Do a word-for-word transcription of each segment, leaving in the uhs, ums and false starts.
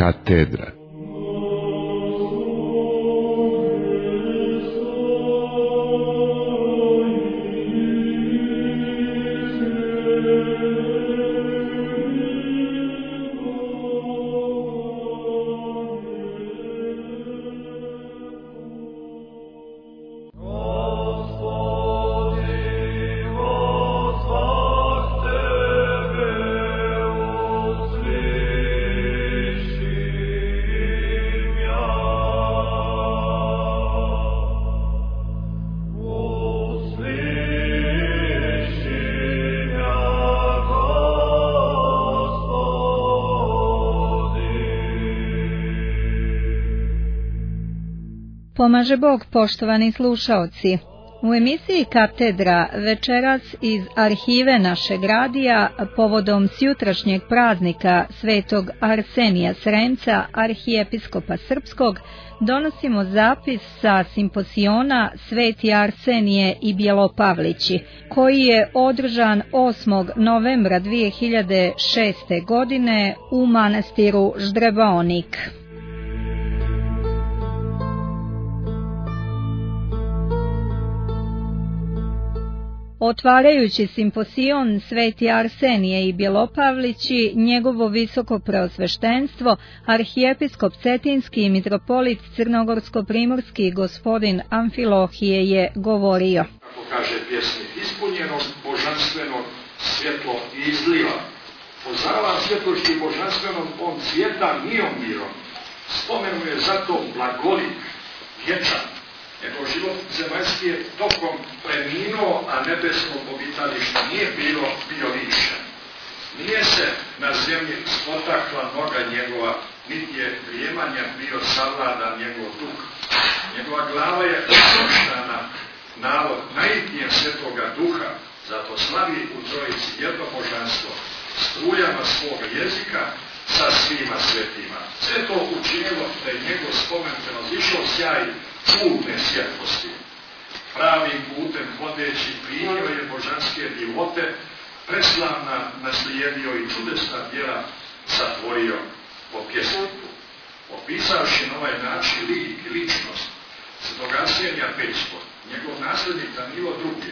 katedra. Pomaže Bog, poštovani slušaoci. U emisiji Katedra večeras iz arhive našeg radija povodom sjutrašnjeg praznika Svetog Arsenija Sremca, arhijepiskopa srpskog, donosimo zapis sa simposiona Sveti Arsenije i Bjelopavlići, koji je održan osmog novembra dvije hiljade šeste. godine u manastiru Ždrebaonik. Otvarajući simposion Sveti Arsenije i Bjelopavlići, njegovo visoko preosveštenstvo, arhijepiskop Cetinski i mitropolit Crnogorsko-primorski gospodin Amfilohije je govorio. Kako kaže pjesnik, ispunjenog božanstvenog svjetlo izliva. Pozdrava svjetlošću božanstvenom on cvjeta mijom mirom. Spomenuje zato blagolik, vječan. Nego život zemaljski je tokom preminuo, a nebesno obitalište nije bilo bio više. Nije se na zemlji spotakla noga njegova, niti je vrijemanja bio savladan njegov duh. Njegova glava je osnoštana navod naivnije svetoga duha, zato slavi u trojici jedno božanstvo, strujama svoga jezika sa svima svetima. Sve to učinilo da je njegov spomen prevazišao sjaj čudne svjetlosti. Pravim putem hodeći primio je božanske divote, preslavna naslijedio i čudesna djela zatvorio po pjesniku. Opisavši na ovaj način lik i ličnost Svetog Arsenija Pećkog, njegov naslednik Danilo drugi,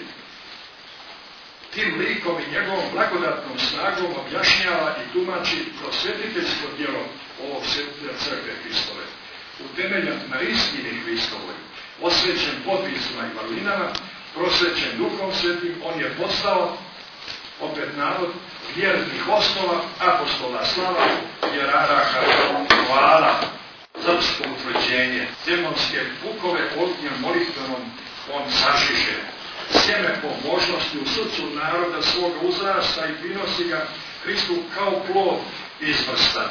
tim likom i njegovom blagodatnom snagom objašnjava i tumači prosvetiteljsko djelo ovog svetitelja crkve Hristove. Utemeljan na istini Hristovoj, osvećen podvisima i vrlinama, prosvećen Duhom Svetim, on je postao opet narod vjernih osnova, apostola slava, jeraraha, hvala, srpsko utvrđenje, demonske pukove ognjem molitvenom on sažiže. Sjeme pobožnosti u srcu naroda svoga uzrasta i prinosi ga Hristu kao plod izvrstan.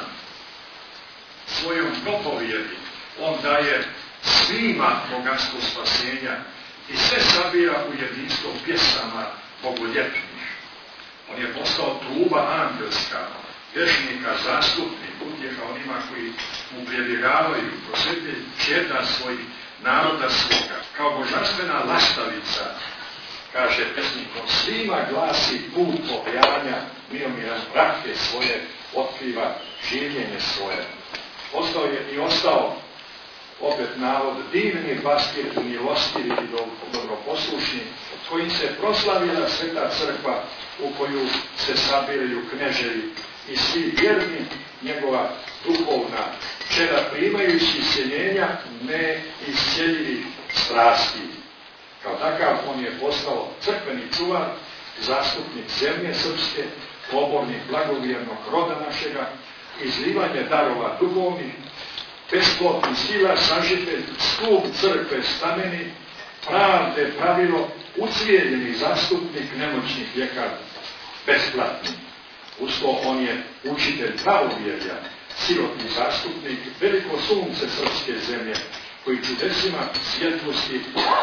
Svojom propovjedi on daje svima bogatstvo spasenja i sve sabira u jedinstvo pjesama bogoljepnih. On je postao truba angelska, vješnika, zastupnik, utjeha onima koji mu prebjegavaju, prosvjetljenje čeda svojih naroda svoga, kao božanstvena lastavica, kaže pesnikom, svima glasi put pokajanja, miomiran brake svoje, otkriva življenje svoje. Ostao je i ostao opet navod divni pastir, milostivi i dobroposlušni, kojim se proslavila Sveta crkva u koju se sabiraju kneževi i svi vjerni, njegova duhovna čeda primajući isceljenja neisceljivih strasti. Kao takav on je postao crkveni čuvar, zastupnik zemlje srpske, pobornik blagovjernog roda našega, izlivanje darova duhovnih, besplotni sila, sažitelj, stup crkve stameni, pravde pravilo, ucijeljeni zastupnik nemoćnih ljekar, besplatni. Usto on je učitelj pravovjerja, sirotni zastupnik, veliko sunce srpske zemlje, koji čudesima svjetlosti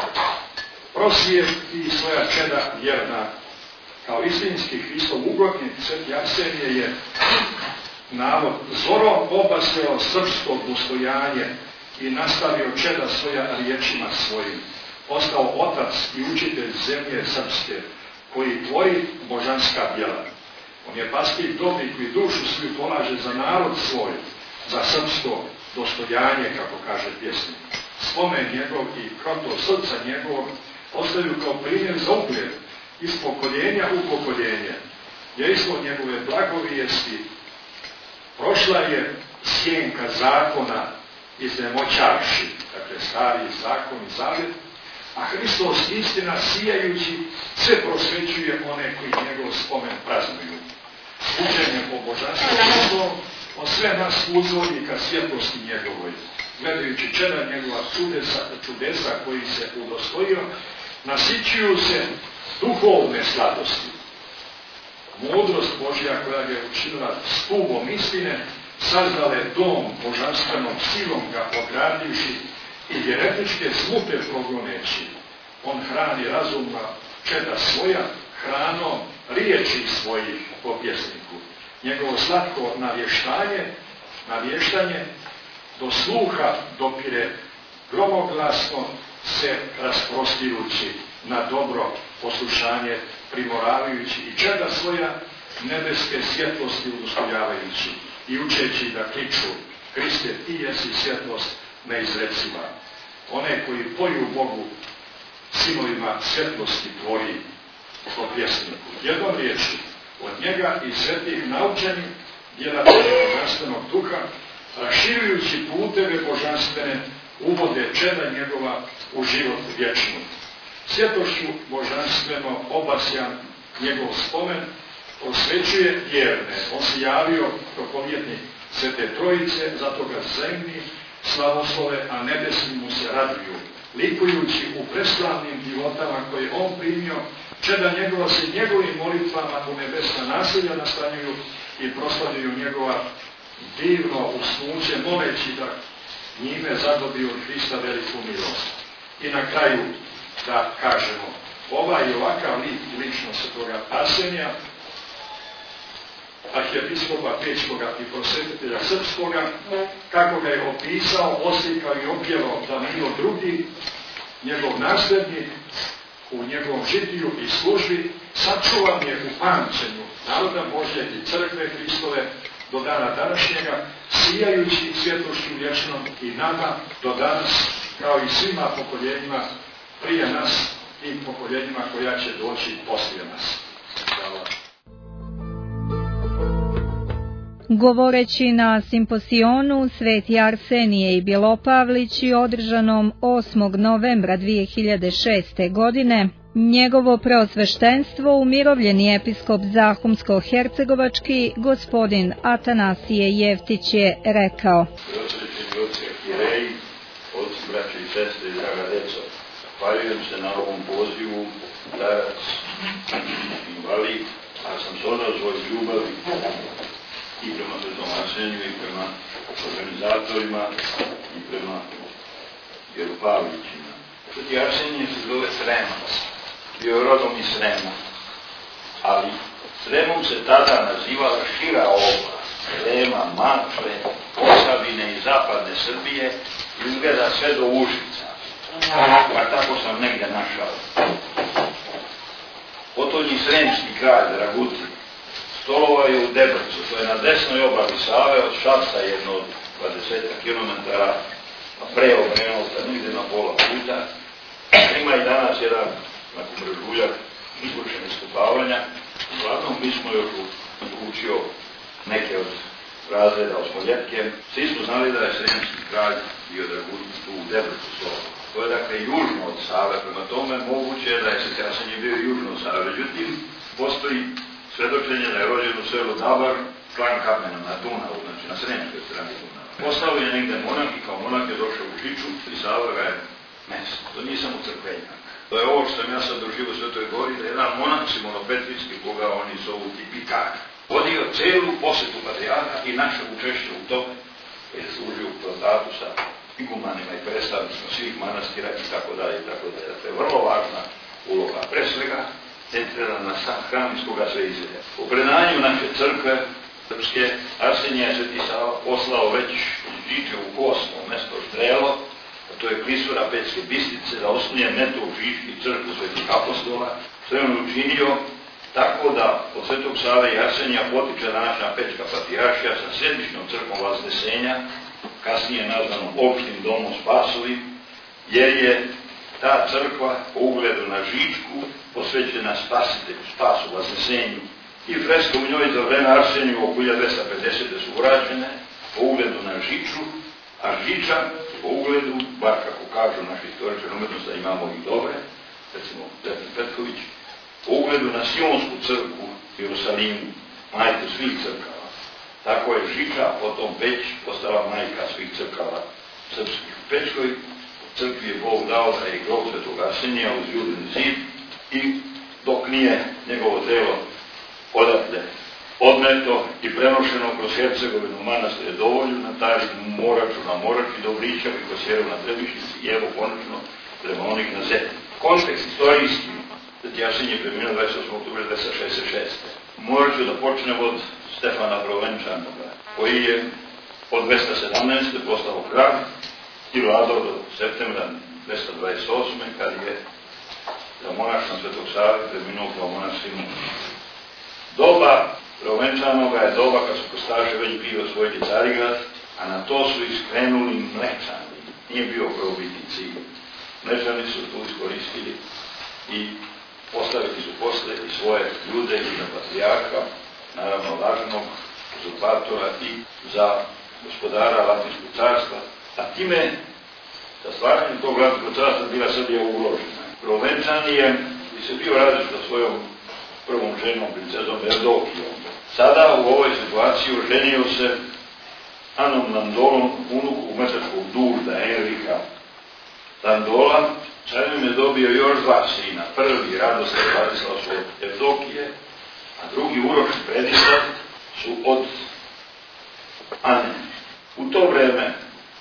prosvijetli svoja čeda vjerna. Kao istinski Hristov ugodnik, Sveti Arsenije je navod zorom obasjao srpsko dostojanje i nastavio čeda svoja riječima svojim. Postao otac i učitelj zemlje srpske, koji tvori božanska djela. On je pastir dobri koji dušu svoju polaže za narod svoj, za srpsko dostojanje, kako kaže pjesnik. Spomen njegov i kroto srca njegovog ostaju kao primjer za ugled iz pokoljenja u pokoljenje. Dejstvo njegove blagovijesti prošla je sjenka zakona iznemoćavši, dakle stari zakon i zavjet, a Hristos istina sijajući sve prosvećuje one koji njegov spomen praznuju. Učenje po božanstvu on sve nas uzvodi ka svjetlosti njegovoj, gledajući čeda njegova čudesa, čudesa koji se udostojio, nasićuju se duhovne sladosti. Mudrost Božja koja ga je učinila stubom istine, sazdale dom božanstvenom silom ga ogradivši i jeretičke smute progoneći. On hrani razumna čeda svoja hranom riječi svojih po pjesniku. Njegovo slatko navještanje, navještanje do sluha dopire gromoglasno se rasprostirući na dobro poslušanje, primoravajući i čeda svoja nebeske svjetlosti udostojavajući i učeći da kliču: Hriste, ti jesi svjetlost neizreciva. One koji poju Bogu sinovima svjetlosti tvoji po pjesniku. Jednom riječi, od njega i svetih naučenih djelatnika božanstvenog duha, raširujući puteve božanstvene, uvode čeda njegova u život vječnu. Svjetlošću božanstveno obasjan njegov spomen osvećuje vjerne. On se javio propovjednik Svete Trojice, zato ga zemlji slavoslove, a nebesni mu se raduju, likujući u preslavnim divotama koje on primio, čeda njegova se njegovim molitvama u nebesna naselja nastanjuju i proslavljuju njegova divno usnuće, moleći da njime zadobiju od Hrista veliku milost. I na kraju da kažemo, ovaj i ovakav lik lično svetoga Arsenija, arhijepiskopa Pečkoga i prosvetitelja srpskoga, kako ga je opisao, oslikao i opjevao Danilo drugi, njegov nasljednik, u njegovom žitiju i službi, sačuvan je u pamćenju naroda Božje i crkve Hristove do dana današnjega, sijajući svjetlošću vječnom i nama do danas, kao i svima pokoljenjima prije nas i pokoljenjima koja će doći poslije nas. Hvala. Govoreći na simposionu Sveti Arsenije i Bjelopavlići održanom osmog novembra dvije hiljade šeste. godine, njegovo preosveštenstvo umirovljeni episkop Zahumsko-hercegovački gospodin Atanasije Jeftić je rekao: Oci, braći i sestre i draga deco, zahvaljujem se na ovom pozivu, starac, invalid, a sam se odazvao iz ljubavi i prema Svetom Arseniju i prema organizatorima i prema Bjelopavlićima. Sveti Arsenije se zove Sremac, bio je rodom iz Srema, ali Sremom se tada nazivala šira oblast, Srema, Mačve, Posavine i zapadne Srbije, izgleda sve do Užica. Pa tako sam negdje našao. Potonji sremski kralj Dragutin stolovao je u Debrcu, to je na desnoj obali Save, od Šapca jedno od dvadeset kilometara, a pre Obrenovca, nigde na pola puta. Ima i danas jedan, nakon Brežuljak, izvršen iskopavanja. Uglavnom, mi smo još učio neke od razreda osmoljetke. Svi smo znali da je sremski kralj bio Dragutin tu u Debrcu stolovao. To je dakle južno od Save, prema tome moguće je da je Sveti Arsenije bio južno od Save. Međutim, postoji svedočenje da je rođen u selu Dabar, klan Kamena na Dunavu, znači na sremskoj strani Dunava. Postao je negde monak i kao monak je došao u Žiču i Sava ga je mesto. To nije samo crkvenjak. To je ovo što sam ja sad doživio u Svetoj Gori, da je jedan monak Simonopetrijski, koga oni zovu tipikar, vodio celu posetu patrijarha i naše učešće u tome, koji je služio u tratatu sa igumanima i predstavnicima svih manastira i tako dalje i tako dalje. To je vrlo važna uloga, pre svega centrirana na sam hram iz koga sve izgleda. U predanju naše crkve srpske Arsenija je Sveti Sava poslao već Žiče u Kosmo, mesto Štrelo, a to je klisura Pećke Bistrice, da osnuje neto u Žički crkvu Svetih apostola. Sve on učinio Tako da od Svetog Save i Arsenija potiče današnja Pećka patrijaršija sa središnjom crkvom Vaznesenja, kasnije nazvanom opštim domom Spasovim, jer je ta crkva po ugledu na Žičku posvećena spasitelju, spasu, Vaznesenju. I freske u njoj za vreme Arseniju oko hiljadu dvesta pedesete su urađene po ugledu na Žiču, a Žiča po ugledu, bar kako kažu naši istoričari umetnosti, da imamo i dobre, recimo Petar Petković, po ugledu na Sionsku crkvu u Jerusalimu, majku svih crkava. Tako je Žiča, potom Peć, postala majka svih crkava srpskih. U Pećkoj crkvi je Bog dao da je grob Svetog Arsenija uz Judin zid i dok nije njegovo telo odatle odneto i prenošeno kroz Hercegovinu, manastir je dovoljno na Tari, Moraču, na Morači, Dobrića i Kosjeru na Trebišnici i evo konačno prema onih na Zetu. Kontekst istorijski, Sveti Arsenije preminuo dvadeset osmog oktobra dvesta šezdeset šeste. Morat ću da počnem od Stefana Provenčanoga, koji je od dvesta sedamnaeste postao kralj i vladao do septembra dvesta dvadeset osme kad je za monaštvo Svetog Save preminuo kao monah Simun. Doba Provenčanoga je doba kad su Kostaše već bio osvojili Carigrad, a na to su iskrenuli Mlečani. Nije bio prvobitni cilj. Mlečani su tu iskoristili i postavili su posle i svoje ljude i za patrijarha, naravno lažnog uzurpatora i za gospodara Latinskog carstva, a time sa stvaranjem tog Latinskog carstva bila Srbija ugrožena. Provenčani je bi se bio različit sa svojom prvom ženom, princezom Evdokijom. Sada u ovoj situaciji oženio se Anom Landolom, unuku metačkog Durda, Enrika Landola. Čajnom je dobio još dva sina. Prvi, Radoslav Vladislav, su od Evdokije, a drugi, Uroš i Predislav, su od Ane. U to vreme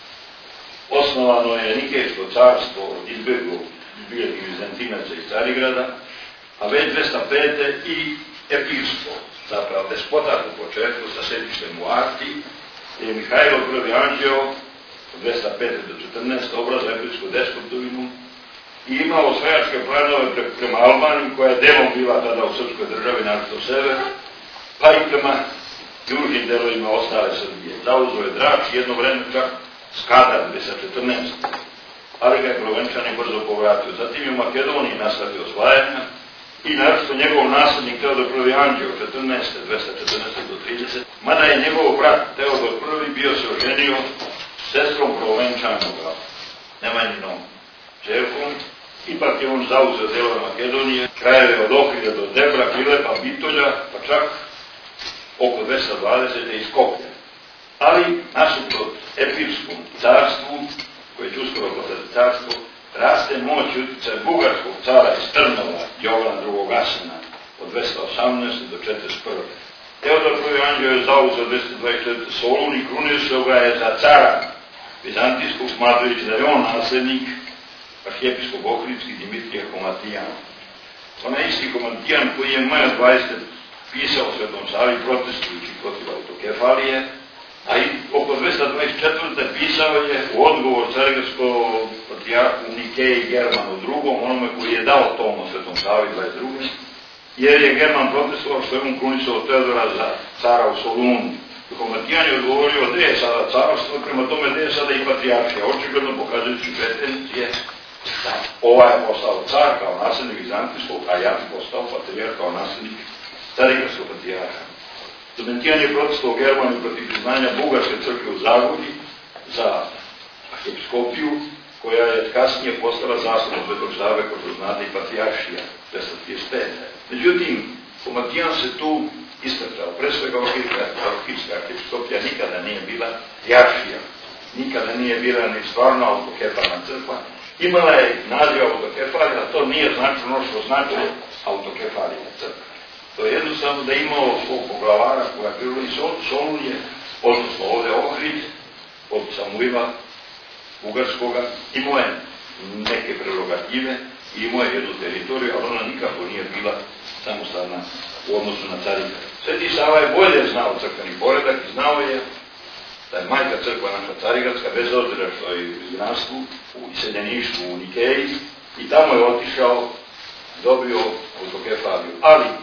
osnovano je Nikejsko carstvo izbjeglo izbjeglih Vizantinaca iz Carigrada, a već dvesta pete i epirstvo, zapravo despotat u početku sa sedištem u Arti, je Mihajlo Prvi Anđeo od dvesta pete do četrnaeste obrazao epirsku despotovinu i imao osvajačke planove pre, prema Albaniji, koja je delom bila tada u srpskoj državi, našto sever, pa i prema južnim delovima ostale Srbije. Zauzeo je Drač, jedno vreme čak Skadar, dvesta četrnaeste. Ali ga je Provenčani brzo povratio. Zatim je u Makedoniji nastavio osvajanja i naravno njegov naslednik Teodor Prvi Anđeo od četrnaeste, dvesta četrnaeste do tridesete. Mada je njegov brat Teodor Prvi bio se oženio sestrom Provenčanoga, Nemanjinom čerkom. Ipak je on zauzeo delove Makedonije, krajeve od Ohrida do Debra, Pilepa, Bitolja, pa čak oko dvesta dvadeset iz Skoplja. Ali nasuprot epirskom carstvu, koje će uskoro postati carstvo, raste moć i utjecaj bugarskog cara iz Trnova, Jovana drugog Asena, od dvesta osamnaeste do četrdeset prve. Teodor Prvi Anđeo je zauzeo dvesta dvadeset četvrte Solun i krunisao ga je za cara Vizantijskog, smatrajući da je on naslednik arhijepiskog Ohridski Dimitrija Komatijan. Onaj isti Komatijan koji je maja dvadesete pisao Svetom Savi protestujući protiv autokefalije, a i oko dvesta dvadeset četvrte pisao je u odgovor carigradskom patrijarhu Nikeji Germanu drugom, onome koji je dao tom o Svetom Savi dvadeset druge, jer je German protestovao što je on krunisao Teodora za cara u Solunu. Komatijan je odgovorio gde je sada carstvo, prema tome gde je sada i patrijarhija, očigledno pokazujući pretencije da ovaj je postao car kao naslednik Vizantijskog, a ja bi postao patrijarh kao naslednik carigradskog patrijarha. Domitijan je protestovao Germaniju protiv priznanja bugarske crkve u Zagorju za arhijepiskopiju, koja je kasnije postala zaslugom Svetog Save, kao što znate, i patrijaršija, dvesta trideset pete. Međutim, Komatijan se tu iskrcao. Pre svega Ohridska arhijepiskopija nikada nije bila patrijaršija, nikada nije bila ni stvarno autokefalna crkva. Imala je naziv autokefalija, a to nije značilo ono što značilo autokefalija crkva. To je jednostavno da imao svog poglavara koja je bilo i Solun je, odnosno ovde Ohrid, od Samuila Bugarskoga, imao je neke prerogative i imao je jednu teritoriju, ali ona nikako nije bila samostalna u odnosu na Carigrad. Sveti Sava je bolje znao crkveni poredak i znao je da je majka crkva naša Carigradska, bez obzira što je u izgnanstvu, u iseljeništvu, u Nikeji, i tamo je otišao, dobio autokefaliju. Ali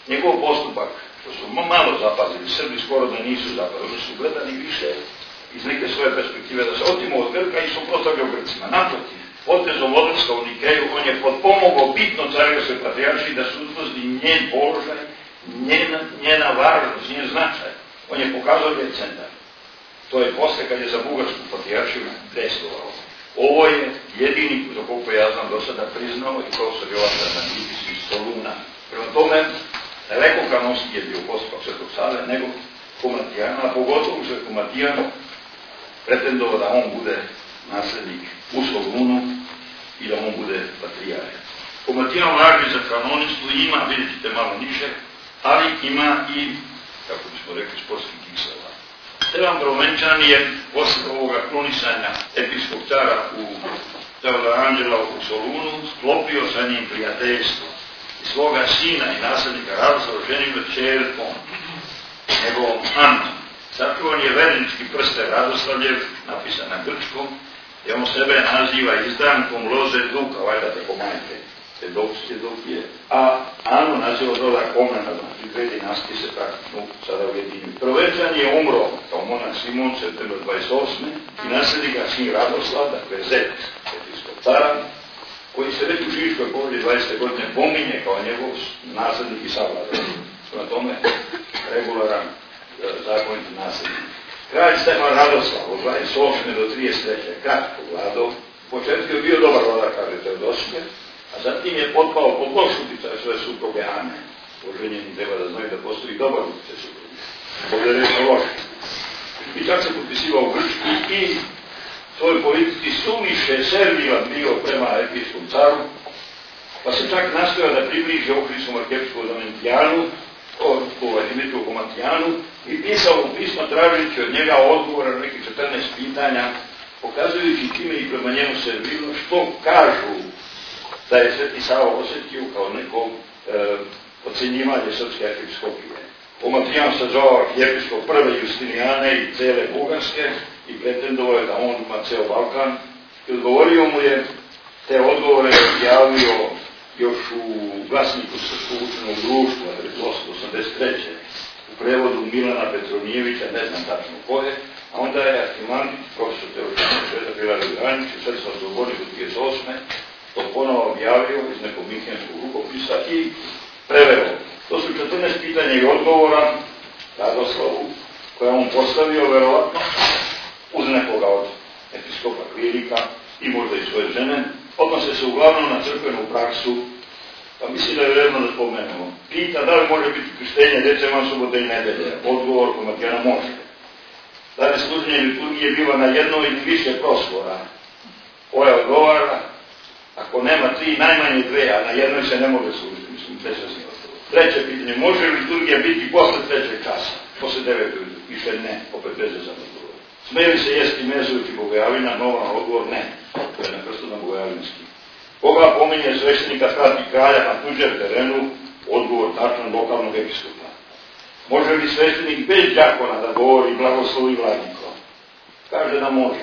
Njegov postupak, što su malo zapazili, Srbi skoro da nisu zapazili, oni su gledali više iz neke svoje perspektive, da se otimo od Grka i suprotstavljao Grcima. Naprotiv, potezom odlaska u Nikeju, on je potpomogao bitno Carigradskoj patrijaršiji da se utvrdi njen položaj, njena, njena važnost, njen značaj. On je pokazao gdje je centar. To je posle kad je za Bugarsku patrijaršiju destovao. Ovo je jedini, za koliko ja znam do sada priznao, i profesor Jovan Bernardidis iz Soluna. Prema tome, daleko kanonski je bio postupak Svetog Save nego Komatijana, a pogotovo što je Komatijan pretendovao da on bude naslednik u Solunu i da on bude patrijarh. Komatijan važi za kanonistu ima, vidjet ćete malo niže, ali ima i, kako bismo rekli, sportski kiksela. Stevan Provenčan je posle ovoga krunisanja epijskog cara u Teodora Anđela u Solunu sklopio sa njim prijateljstvo i svoga sina i naslednika Radoslava ženio ćerkom, njegovom Annom. Sačuvan je vernički prsten Radoslavljev, napisan na grčkom, gdje on sebe naziva izdankom loze duka, valjda tako majke, te dovske dovije, a Anu naziva dolar komena, znači dve dinastije se praktično sada ujedinjuju. Provenčan je umro kao monah Simon septembra dvadeset osme i nasledi ga sin Radoslav, dakle zet epijskog cara, koji se već u Žiškoj povelji dvadesete godine pominje kao njegov naslednik i savladar. Na tome regularan zakoniti naslednik. Kralj Stefan Radoslav od dvadeset osme do trideset treće kratko vladao. U početku je bio dobar vladar, kaže Teodosije, a zatim je potpao pod loš uticaj svoje supruge Ane. Oženjeni treba da znaju da postoji dobar uticaj supruge. Ovdje je rečno loš. I čak se potpisivao u Grčku i svoj politici suviše servilan bio prema epijskom caru, pa se čak nastojao da približe Ohridskom arhijepskom Donentijanu, ovaj Dimitriju Komatijanu, i pisao mu pisma tražujući od njega odgovora na nekih četrnaest pitanja, pokazujući time i prema njemu servilno što kažu da je Sveti Sava osjetio kao neko e, ocenjivanje srpske arhijepiskopije. Komatijan sazvao arhijepiskop prve Justinijane i cele Bugarske i pretendovao je da on ima ceo Balkan i odgovorio mu je te odgovore objavio još u glasniku Srpskog učenog društva osamsto osamdeset treće u prevodu Milana Petronijevića, ne znam tačno ko je, a onda je arhimandrit, profesor teologije Sveta Filarije Granić u sredstva slobodi do trideset osme to ponovo objavio iz nekog minhenskog rukopisa i preveo. To su četrnaest pitanja i odgovora Radoslavu, koja on postavio verovatno uz nekoga od episkopa klirika i možda i svoje žene. Odnose se uglavnom na crkvenu praksu, pa mislim da je vredno da spomenemo. Pita da li može biti krštenje dece van subote i nedelje. Odgovor Komatijana može. Da li služenje liturgije biva na jednoj ili više proslova? Koja odgovara, ako nema tri, najmanje dve, a na jednoj se ne može služiti. Mislim, besasni odgovor. Treće pitanje, može li liturgija biti posle trećeg časa? Posle devet ujutru? Više ne, opet bezvezan odgovor. Smije li se jesti mezujući bogojavljena? Novan odgovor ne. To je naprosto na bogojavljenski. Koga pominje sveštenika strati kralja na tuđem terenu? Odgovor tačan lokalnog episkopa. Može li sveštenik bez đakona da govori blagoslovi vladiko? Kaže da može.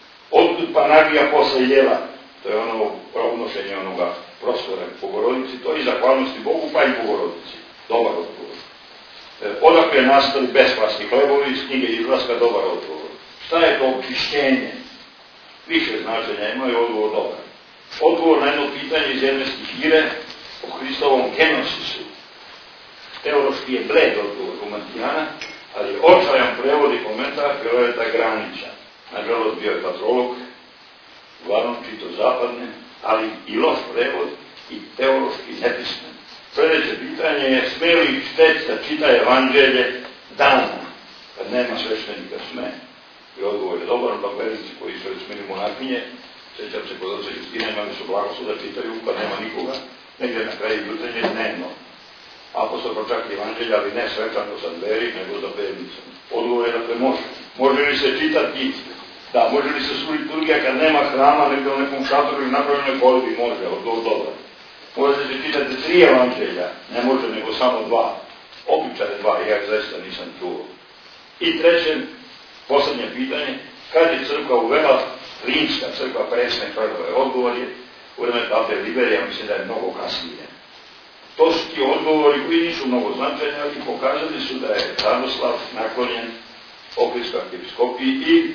Otkud panagija posle jela? To je ono unošenje onoga prostora Bogorodici, to i zahvalnosti Bogu, pa i Bogorodici. Dobar odgovor. E, odakle nastali besplasni hlebovi iz knjige Izlaska? Dobar odgovor. Šta je to očišćenje? Više značenja imaju, odgovor dobar. Odgovor na jedno pitanje iz jedne stihire o Hristovom genosisu. Teološki je bled odgovor Komatijana, ali očajan prevod i komentar Filoreta Granića. Nažalost bio je patrolog, uglavnom čito zapadne, ali i loš prevod i teološki nepismen. Sljedeće pitanje je, sme li čitec da čita evanđelje dana, kad nema sveštenika? Sme. I odgovor je dobar, da vernici koji su recimo monahinje, sećam se kod oca Justina, imali su blagoslov da čitaju, kad nema nikoga, negdje na kraju jutrenje dnevno. Apostol pa čak evanđelja, ali ne svečano sa dveri, nego za pevnicom. Odgovor je dakle može. Može li se čitati? Da, može li se služiti liturgija kad nema hrama, negdje u nekom šatoru ili napravljenoj kolibi? Može, odgovor dobar. Može se čitati tri evanđelja? Ne može, nego samo dva. Običaj dva, ja zaista nisam čuo. I treće, posljednje pitanje, kad je crkva uvela, rimska crkva presne krvove? Odgovor je u vreme pape Liberija, mislim da je mnogo kasnije. To su ti odgovori koji nisu mnogo značajni, ali pokazali su da je Radoslav naklonjen Ohridskoj arhijepiskopiji i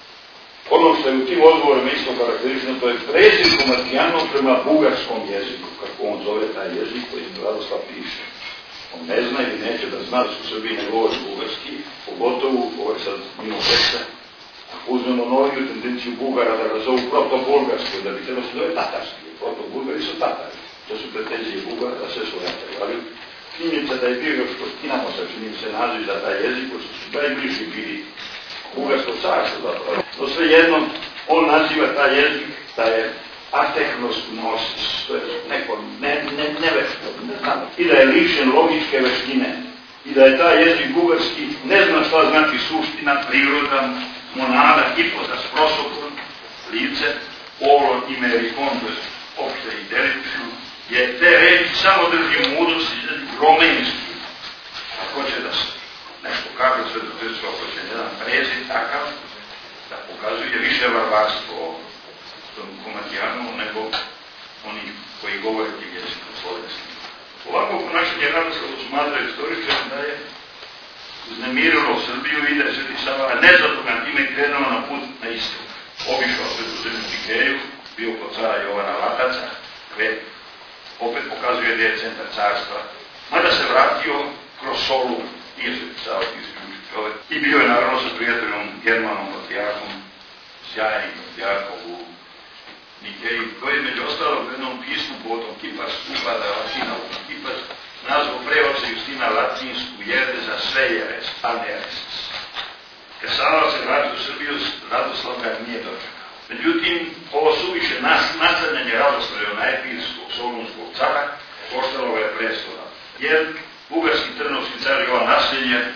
ono što je u tim odgovorima isto karakterično, to je prezir Komatijanov prema bugarskom jeziku, kako on zove taj jezik koji Radoslav piše. On ne zna ili neće da zna da su u Srbiji ne govori bugarski, pogotovo, ovo je sad mimo teksta, ako uzmemo noviju tendenciju Bugara da ga zovu proto-bulgarski, da bi trebalo se zove tatarski, proto-bulgari su tatari. To su pretenzije Bugara da sve svojataju, ali činjenica da je bio još kod Kinamosa, čini se naziv za taj jezik, koji su najbliži bili Bugarsko carstvo zapravo. No svejedno, on naziva taj jezik da je atehnosgnosis, to je neko ne, ne, nevešto, ne znam, i da je lišen logičke veštine, i da je taj jezik bugarski, ne zna šta znači suština, priroda, monada, hipotas, prosopon, lice, olon, imerikon, to je opšte i delično, je te reči samo drži mudrost i romenski. Ako će da se nešto kaže svetosrpsko, ako će jedan prezid takav, da pokazuje više varvarstvo tom Komatijanovu nego oni koji govore tim jezikom slovenskim. Ovako ponašanje Radoslava smatra istoričan da je uznemirilo Srbiju i da je Sveti Sava nezatogan time krenuo na put na istok. Obišao svetu zemlju Nikeju, bio kod cara Jovana Lataca, koje opet pokazuje da je centar carstva, mada se vratio kroz Solun, nije Sveti Sava isključio čovek, i bio je naravno sa prijateljom Germanom Patrijarhom, sjajnim patrijarhom u Nikeji, koji je među ostalog u jednom pismu potom Kipas upada Latinavu Kipas, nazvao preoca Justina latinsku jerde za sve jeres, a ne jeres. Kad Sava se vratio u Srbiju, Radoslav ga nije dočekao. Međutim, ovo suviše nas, nastavljanje Radoslavlja na epirskog solunskog cara koštalo ga je prestola. Jer bugarski trnovski car Jovan Nasilj je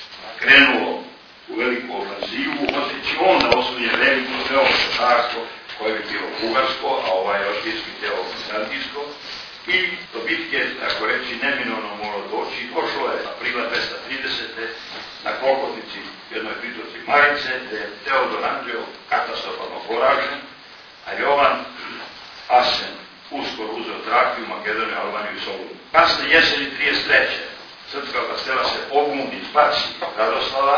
krenuo u veliku ofanzivu, hoćeći on da osvoje veliko sveopšte carstvo koje bi bilo bugarsko, a ovaj oštirski teo bizantijsko. I do bitke, tako reći, neminovno moralo doći. Došlo je aprila dvesta tridesete na Klokotnici, jednoj pritoci Marice, gde je Teodor Anđeo katastrofalno poražen, a Jovan Asen uskoro uzeo Trakiju, Makedoniju, Albaniju i Solun. Kasne jeseni trideset treće srpska pastela se pobuni, spaci Radoslava.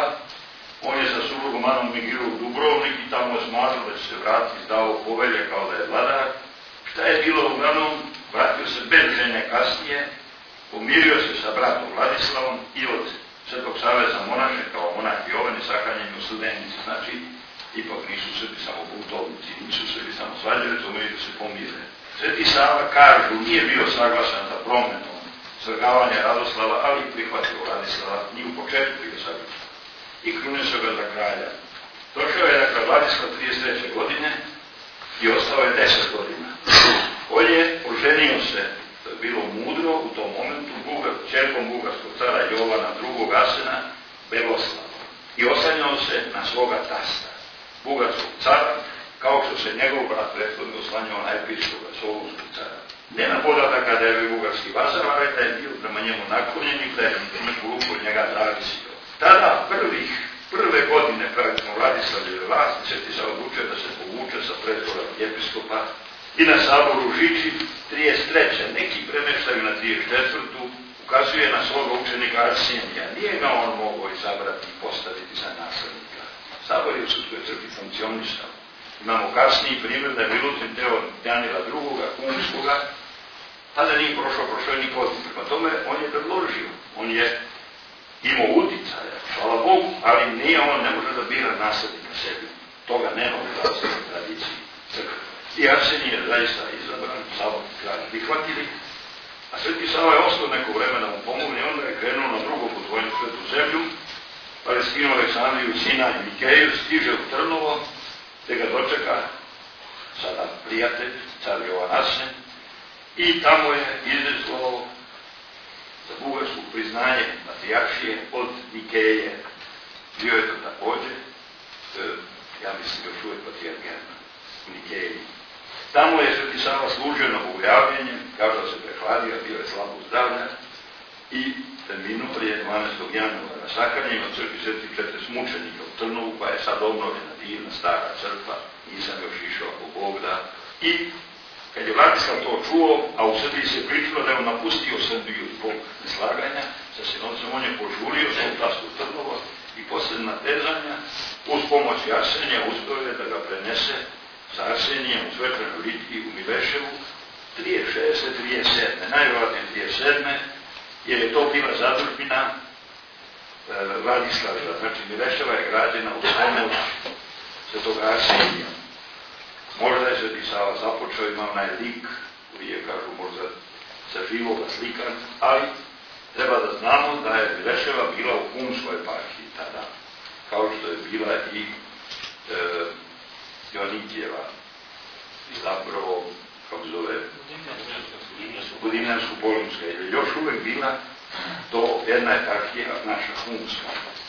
On je sa suprugom Anom migrirao u Dubrovnik i tamo je smatrao da će se vratiti, izdao povelje kao da je vladar. Šta je bilo uglavnom? Vratio se bez žene kasnije, pomirio se sa bratom Vladislavom i od Svetog Save za monaše kao monah Jovan i sahranjeni u Studenici. Znači, ipak nisu Srbi samo buntovnici, nisu Srbi samo svađali, to među se pomire. Sveti Sava, kažu, nije bio saglasan za promenom svrgavanja Radoslava, ali prihvatio Vladislava, nije u početku bio saglasan. I krunisao ga za kralja. Došao je, dakle, Vladislav trideset treće godine i ostao je deset godina. On je oženio se, to je bilo mudro u tom momentu, Bugar, čerkom bugarskog cara Jovana drugog Asena, Beloslava. I osanjao se na svoga tasta, bugarskog cara, kao što se njegov brat prethodno oslanjao na epirskoga solunskog cara. Nema podataka da je bugarski vazar, ali da je bio prema njemu naklonjen i da je neku ruku od njega zavisio. Tada prvih, prve godine praktično Vladislavljeve vlasti, Sveti Sava odlučio da se povuče sa prestola episkopa i na saboru Žiči trideset treće neki premještaju na trideset četvrtu ukazuje na svoga učenika Arsenija. Nije ga on mogao izabrati i postaviti za naslednika. Sabor je u Srpskoj crkvi funkcionisao. Imamo kasniji primjer da je Milutin teo Janila drugoga, Kunskoga, tada nije prošao, prošao je Nikotin. Prema tome, on je predložio. On je imao uticaja, hvala Bogu, ali nije on, ne može da bira naslednika sebi. Toga nema u pravoslavnoj tradiciji crkve. I Arsenij je zaista izabran, Sava kralj prihvatili, a Sveti Sava je ostao neko vreme da mu pomogne i onda je krenuo na drugo putovanje u Svetu zemlju, Palestinu, Aleksandriju, Sina i Nikeju, stiže u Trnovo, te ga dočeka sada prijatelj, car Jovan Asen, i tamo je izvezlo za bugarsku priznanje patrijaršije od Nikeje. Bio je to takođe, ja mislim još uvek patrijar German u Nikeji. Tamo je Sveti Sava služio na bogojavljenje, kao da se prehladio, bio je slabo zdravlja i terminuo je dvanaestog januara na sahranjenju od crkvi Svetih četrdeset mučenika u Trnovu, pa je sad obnovljena divna stara crkva, nisam još išao ako Bog da. I Kad je Vladislav to čuo, a u Srbiji se pričalo da je on napustio Srbiju zbog neslaganja sa sinovcem, on je požurio sa Tasku Trnovo i posle natezanja, uz pomoć Arsenija, uspeo je da ga prenese sa Arsenijem u Svečanoj Litiji u Mileševu trideset šeste trideset sedme, najvjerojatnije trideset sedme, jer je to bila zadužbina e, Vladislavljeva. Znači, Mileševa je građena u pomoć Svetog Arsenija. Možda je Sveti Sava započeo, ima onaj lik koji je, kažu, možda sa živoga slikan, ali treba da znamo da je Mileševa bila u Humskoj eparhiji tada, kao što je bila i e, Joanikijeva, i zapravo, kako zove, Budimljansko-Polimska, jer je još uvek bila to jedna eparhija naša Humska.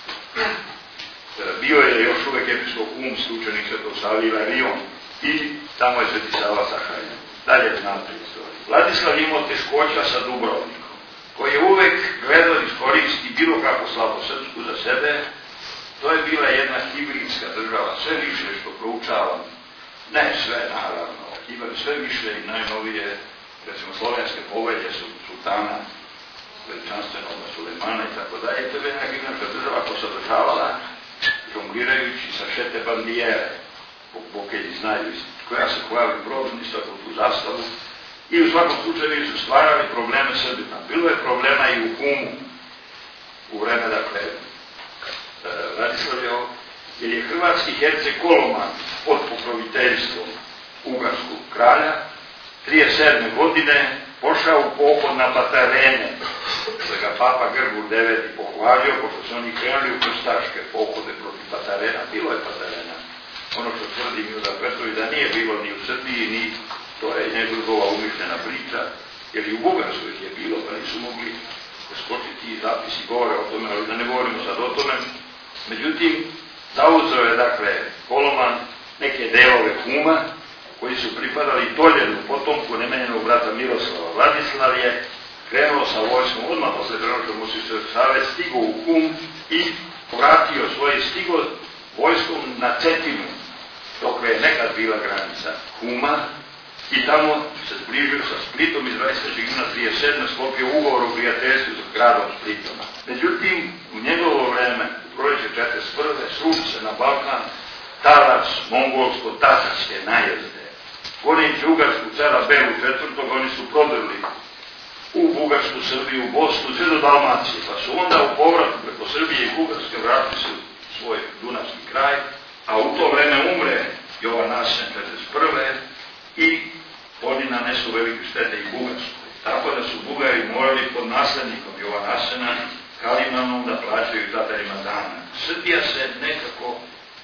Bio je još uvek episkop Humski, učenik Svetog Save Ilarion, i tamo je Sveti Sava sahranjen. Dalje znate istoriju. Vladislav imao teškoća sa Dubrovnikom, koji je uvek gledao iskoristi bilo kako slavosrpsku za sebe. To je bila jedna hibridska država, sve više što proučavam, ne sve naravno, imali sve više i najnovije, recimo slovenske povelje su sultana, veličanstvenog Sulejmana i tako dalje. To je jedna hibridska država koja se održavala žonglirajući sa šete bandijere, Bokelji znaju, koja se pojavi prožni sa tu zastavu, i u svakom slučaju su stvarali probleme Srbima. Bilo je problema i u Humu, u vreme, dakle, Radislavljevo, jer je hrvatski herceg Koloman pod pokroviteljstvom ugarskog kralja trideset sedme godine pošao u pohod na Patarene, da ga papa Grgur deveti pohvalio, pošto su oni krenuli u krstaške pohode protiv Patarena. Bilo je Patarena. Ono što tvrdi Milda Petrović da nije bilo ni u Srbiji, ni to je njegova umišljena priča, jer i u Bugarskoj je bilo, pa nisu mogli skočiti i zapisi govore o tome, ali da ne govorimo sad o tome. Međutim, zauzeo je, dakle, Koloman neke delove Huma, koji su pripadali Toljenu, potomku nemenjenog brata Miroslava. Vladislav je krenuo sa vojskom, odmah posle prenošnog Mosličkog saveza, stigao u Hum i vratio svoje stigo vojskom na Cetinu, dok je nekad bila granica Huma, i tamo se zbližio sa Splitom i dvadesetog juna trideset sedme sklopio ugovor o prijateljstvu sa gradom Splitom. Međutim, u njegovo vreme, u proleće četrdeset prve sruči se na Balkan talac mongolsko-tatarske najezde. Gonići ugarsku cara Belu četvrtog, oni su prodrli u Bugarsku, Srbiju, Bosnu, sve do Dalmacije, pa su onda u povratu preko Srbije i Bugarske vratili se svoj dunavski kraj, a u to vreme umre Jovan Asen četrdeset prve i oni nanesu velike štete i Bugarskoj. Tako da su Bugari morali pod naslednikom Jovan Asena, Kalimanom, da plaćaju Tatarima dana. Srbija se nekako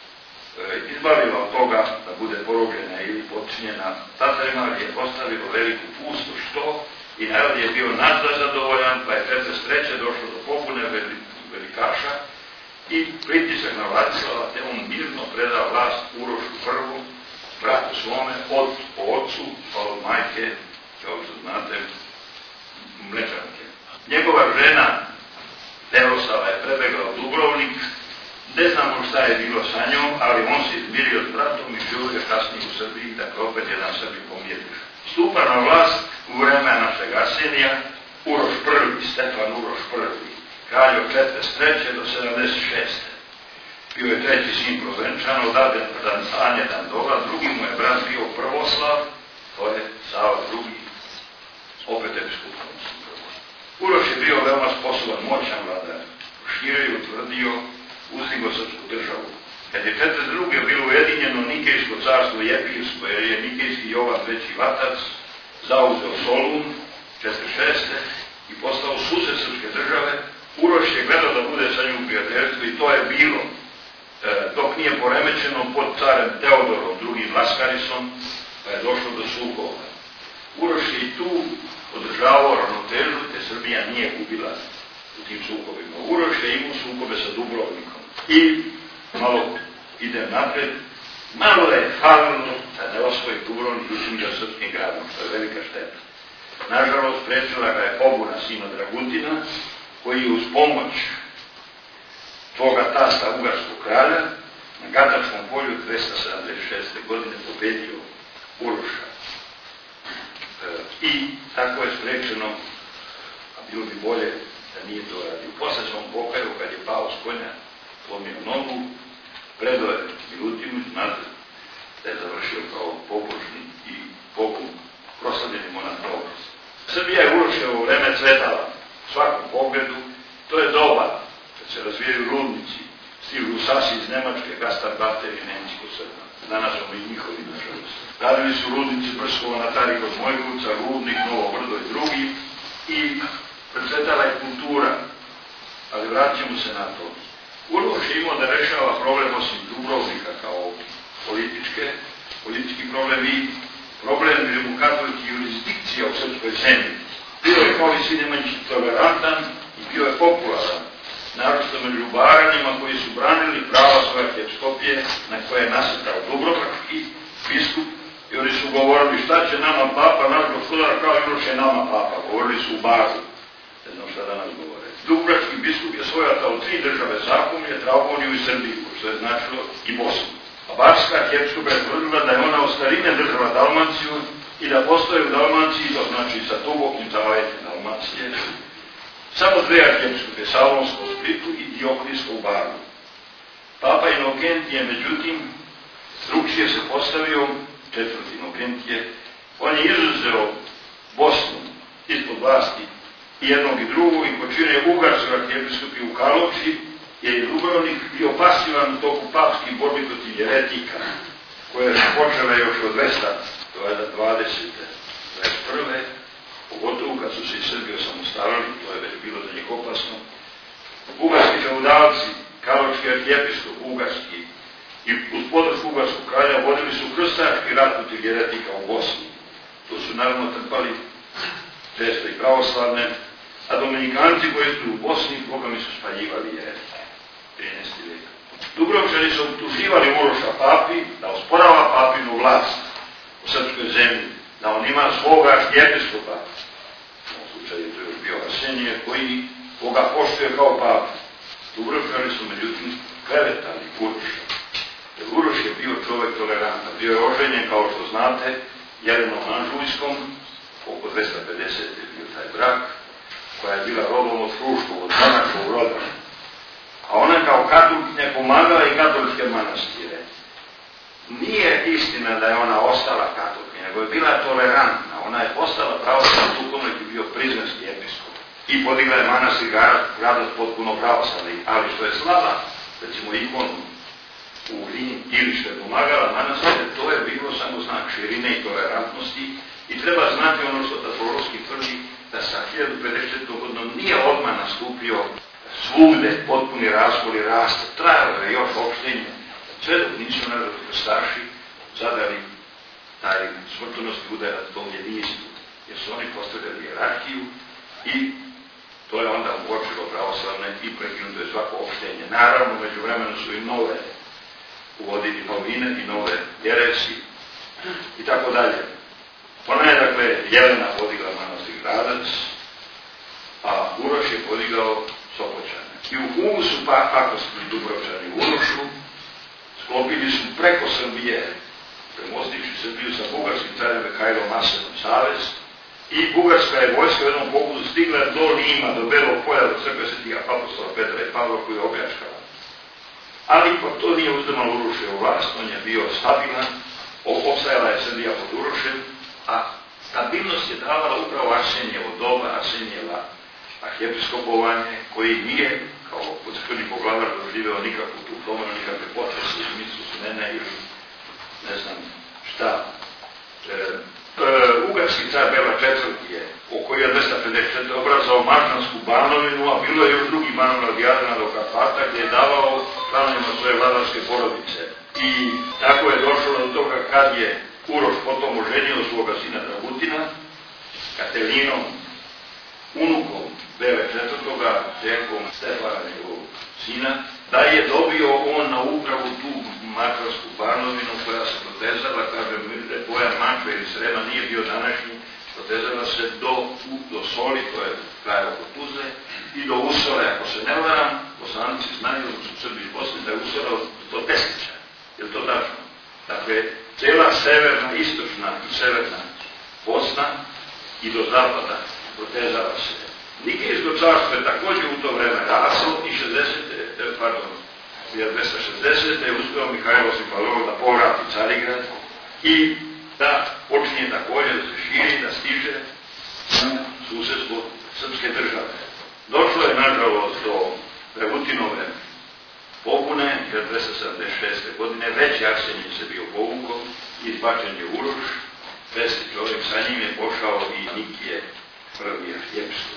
e, izbavila od toga da bude porobljena ili počinjena Tatarima, ali je postavilo veliku pustu, što i narod je bio nazad zadovoljan, pa je četrdeset treće došlo do pobune velikaša i pritisak na Vladislava, te on mirno predao vlast Urošu prvu, bratu svome, od po ocu, pa od majke, kao što znate, Mlečanke. Njegova žena Derosava je prebegla u Dubrovnik, ne znamo šta je bilo sa njom, ali on se izmirio s bratom i živio je kasnije u Srbiji, dakle opet jedan Srbi pomijetiš. Stupa na vlast u vreme našeg Arsenija Uroš prvi, Stefan Uroš prvi, kralj od četrdeset treće do sedamdeset šeste Bio je treći sin Provenčan, odavde Anje Dandova, drugi mu je brat bio Prvoslav, to je Sava drugi, opet episkop. Uroš je bio veoma sposoban, moćan vladar, širio i utvrdio, uzdigo srpsku državu. Kad je četrdeset druge bilo ujedinjeno Nikejsko carstvo i Epirsko, jer je Nikejski Jovan treći Vatac zauzeo Solun četrdeset šeste i postao sused srpske države, Uroš je gledao da bude sa njim u prijateljstvu i to je bilo, e, dok nije poremećeno pod carem Teodorom drugim Laskarisom, pa je došlo do sukoba. Uroš je i tu održavao ravnotežu, te Srbija nije gubila u tim sukobima. Uroš je imao sukobe sa Dubrovnikom. I malo idem napred, malo je falilo da ne osvoji Dubrovnik i učini ga srpskim gradom, što je velika šteta. Nažalost, sprečila ga je pobuna sina Dragutina, koji je uz pomoć tvoga tasta ugarskog kralja na Gadačkom polju dvesta sedamdeset šeste godine pobedio Uroša. I tako je sprečeno, a bilo bi bolje da nije to radio. U posljednom pokaju, kad je pao s konja, slomio nogu, predao je Milutinu, znate da je završio kao pobožni i Bogom proslavljeni monah Novos. Srbija je Uroševo vreme cvetala u svakom pogledu. To je doba kad se razvijaju rudnici, stižu Sasi iz Nemačke, Gastarbater i Nemčko-Srba. Danas smo i njihovi, nažalost. Radili su rudnici Brskova na Tari kod Mojguca, Rudnik, Novo Brdo i drugi. I procvetala je kultura. Ali vraćamo se na to. Uroš je imao da rešava problem osim Dubrovnika kao političke, politički problem i problem rimokatolike jurisdikcija u srpskoj zemlji. Bio je kao i svi Nemanjići tolerantan i bio je popularan, naročito među baranjima koji su branili prava svoje arhijepskopije na koje je nasretao dubrovački biskup i oni su govorili šta će nama papa, naš gospodar kao Uroš je nama papa, govorili su u Baru, ne znam šta danas govore. Dubrovački biskup je svojatao tri države Zakumlje, Trauboniju i Srbiju, što je značilo i Bosnu. A Barska arhijepskopa je tvrdila da je ona od starine država Dalmaciju i da postoje u Dalmaciji, to znači sa dubokim zaletim Dalmacije, samo dve arhijepskope, Salonsko u Splitu i Dioklijsko u Baru. Papa Inokentije, međutim, drugčije se postavio, četvrti Inokentije, on je izuzeo Bosnu ispod vlasti i jednog i drugog i počinio Ugarskoj arhijepskopi u Karlovči, jer je Dubrovnik bio pasivan u toku papskih borbi protiv jeretika, koje su počele još od dvesta dvadesete, dvadeset prve, pogotovo kad su se i Srbi osamostalili, to je već bilo za njih opasno. Ugarski feudalci, Karlovčki arhijepiskop, Ugarski i uz podršku Ugarskog kralja vodili su krstaški rat protiv jeretika u Bosni. To su naravno trpali često i pravoslavne, a Dominikanci koji su u Bosni, bogami su spaljivali jeretike. trinaesti vek. Dubrovčani su optuživali Uroša papi da osporava papinu vlast u srpskoj zemlji, da on ima svoga arhijepiskopa, u ovom slučaju to je još bio Arsenije, koji koga poštuje kao papu. Dubrovčani su međutim klevetali Uroša. Jer Uroš je bio čovek tolerantan, bio je oženjen, kao što znate, Jelenom Anžujskom, oko dvesta pedeset je bio taj brak, koja je bila rodom od Fruškog, od Manačkog roda. A ona kao katolikinja pomagala i katoličke manastire. Nije istina da je ona ostala katolikinja, nego je bila tolerantna. Ona je postala pravoslavna duhovnik i bio prizrenski episkop. I podigla je manastir gradac potpuno pravoslavni. Ali što je slava, recimo ikonu u Glini ili što je pomagala manastire, to je bilo samo znak širine i tolerantnosti. I treba znati ono što Taforovski tvrdi, da sa hiljadu pedeset četvrtom godinom nije odmah nastupio svugde potpuni raskol i raste. Trajalo je još opštenje, sve dok nisu naravno krstaši zadali taj smrtonosni udarac tom jedinstvu, jer su oni postavljali jerarhiju i to je onda uočilo pravoslavne i prekinuto je svako opštenje. Naravno, među vremenu su i nove uvodili novine i nove jeresi i tako dalje. Ona je, dakle, Jelena podigla manastir Gradac, a Uroš je podigao Sopoćane. I u Humu su pa, ako su Dubrovčani u Urošu, sklopili su preko Srbije, premostivši Srbiju sa bugarskim carem Mihajlom Masenom savez, i bugarska je vojska u jednom pokudu stigla do Lima, do Belog polja, do crkve svetih apostola Petra i Pavla, koju je opljačkala. Ali ipak to nije uzdrmalo Uroševu vlast, on je bio stabilan, opstajala je Srbija pod Urošem, a stabilnost je davala upravo Arsenijevo doba, Arsenijeva arhijepiskopovanje, koji nije, kao crkveni poglavar, doživeo nikakvu tu promenu, nikakve potrese u smislu smene ili ne znam šta. E, e, Ugarski car Bela četvrti je, o kojoj je dvesta pedeset četiri obrazao Mačansku banovinu, a bilo je još drugi banovina od Jadrana do Karpata, gdje je davao članovima svoje vladarske porodice. I tako je došlo do toga kad je Uroš potom oženio svoga sina Dragutina, Katelinom, unukom Bele četvrtoga, čerkom Stefana njegovog sina, da je dobio on na upravu tu Mačvarsku banovinu koja se protezala, kažem, pojam Mačve ili Srema nije bio današnji, protezala se do, do Soli, to je kraj oko Tuzle, i do Usole, ako se ne varam, poslanici znaju, da su Srbi iz Bosne, da je Usola do Pesnića. Je li to tačno? Dakle, cela severna, istočna i severna Bosna i do zapada protezava se. Nikejsko carstvo je također u to vreme raslo i šezdesete. pardon, dvesta šezdesete. je uspeo Mihajlo Sipalov da povrati Carigrad i da počinje također da se širi, da stiže na susjedstvo srpske države. Došlo je, nažalost, do Dragutinove pobune, jer dvesta sedamdeset šeste. godine već Arsenije se bio povukao, izbačen je Uroš, vesti čovjek, sa njim je pošao i Nikije prvi arhijepsko.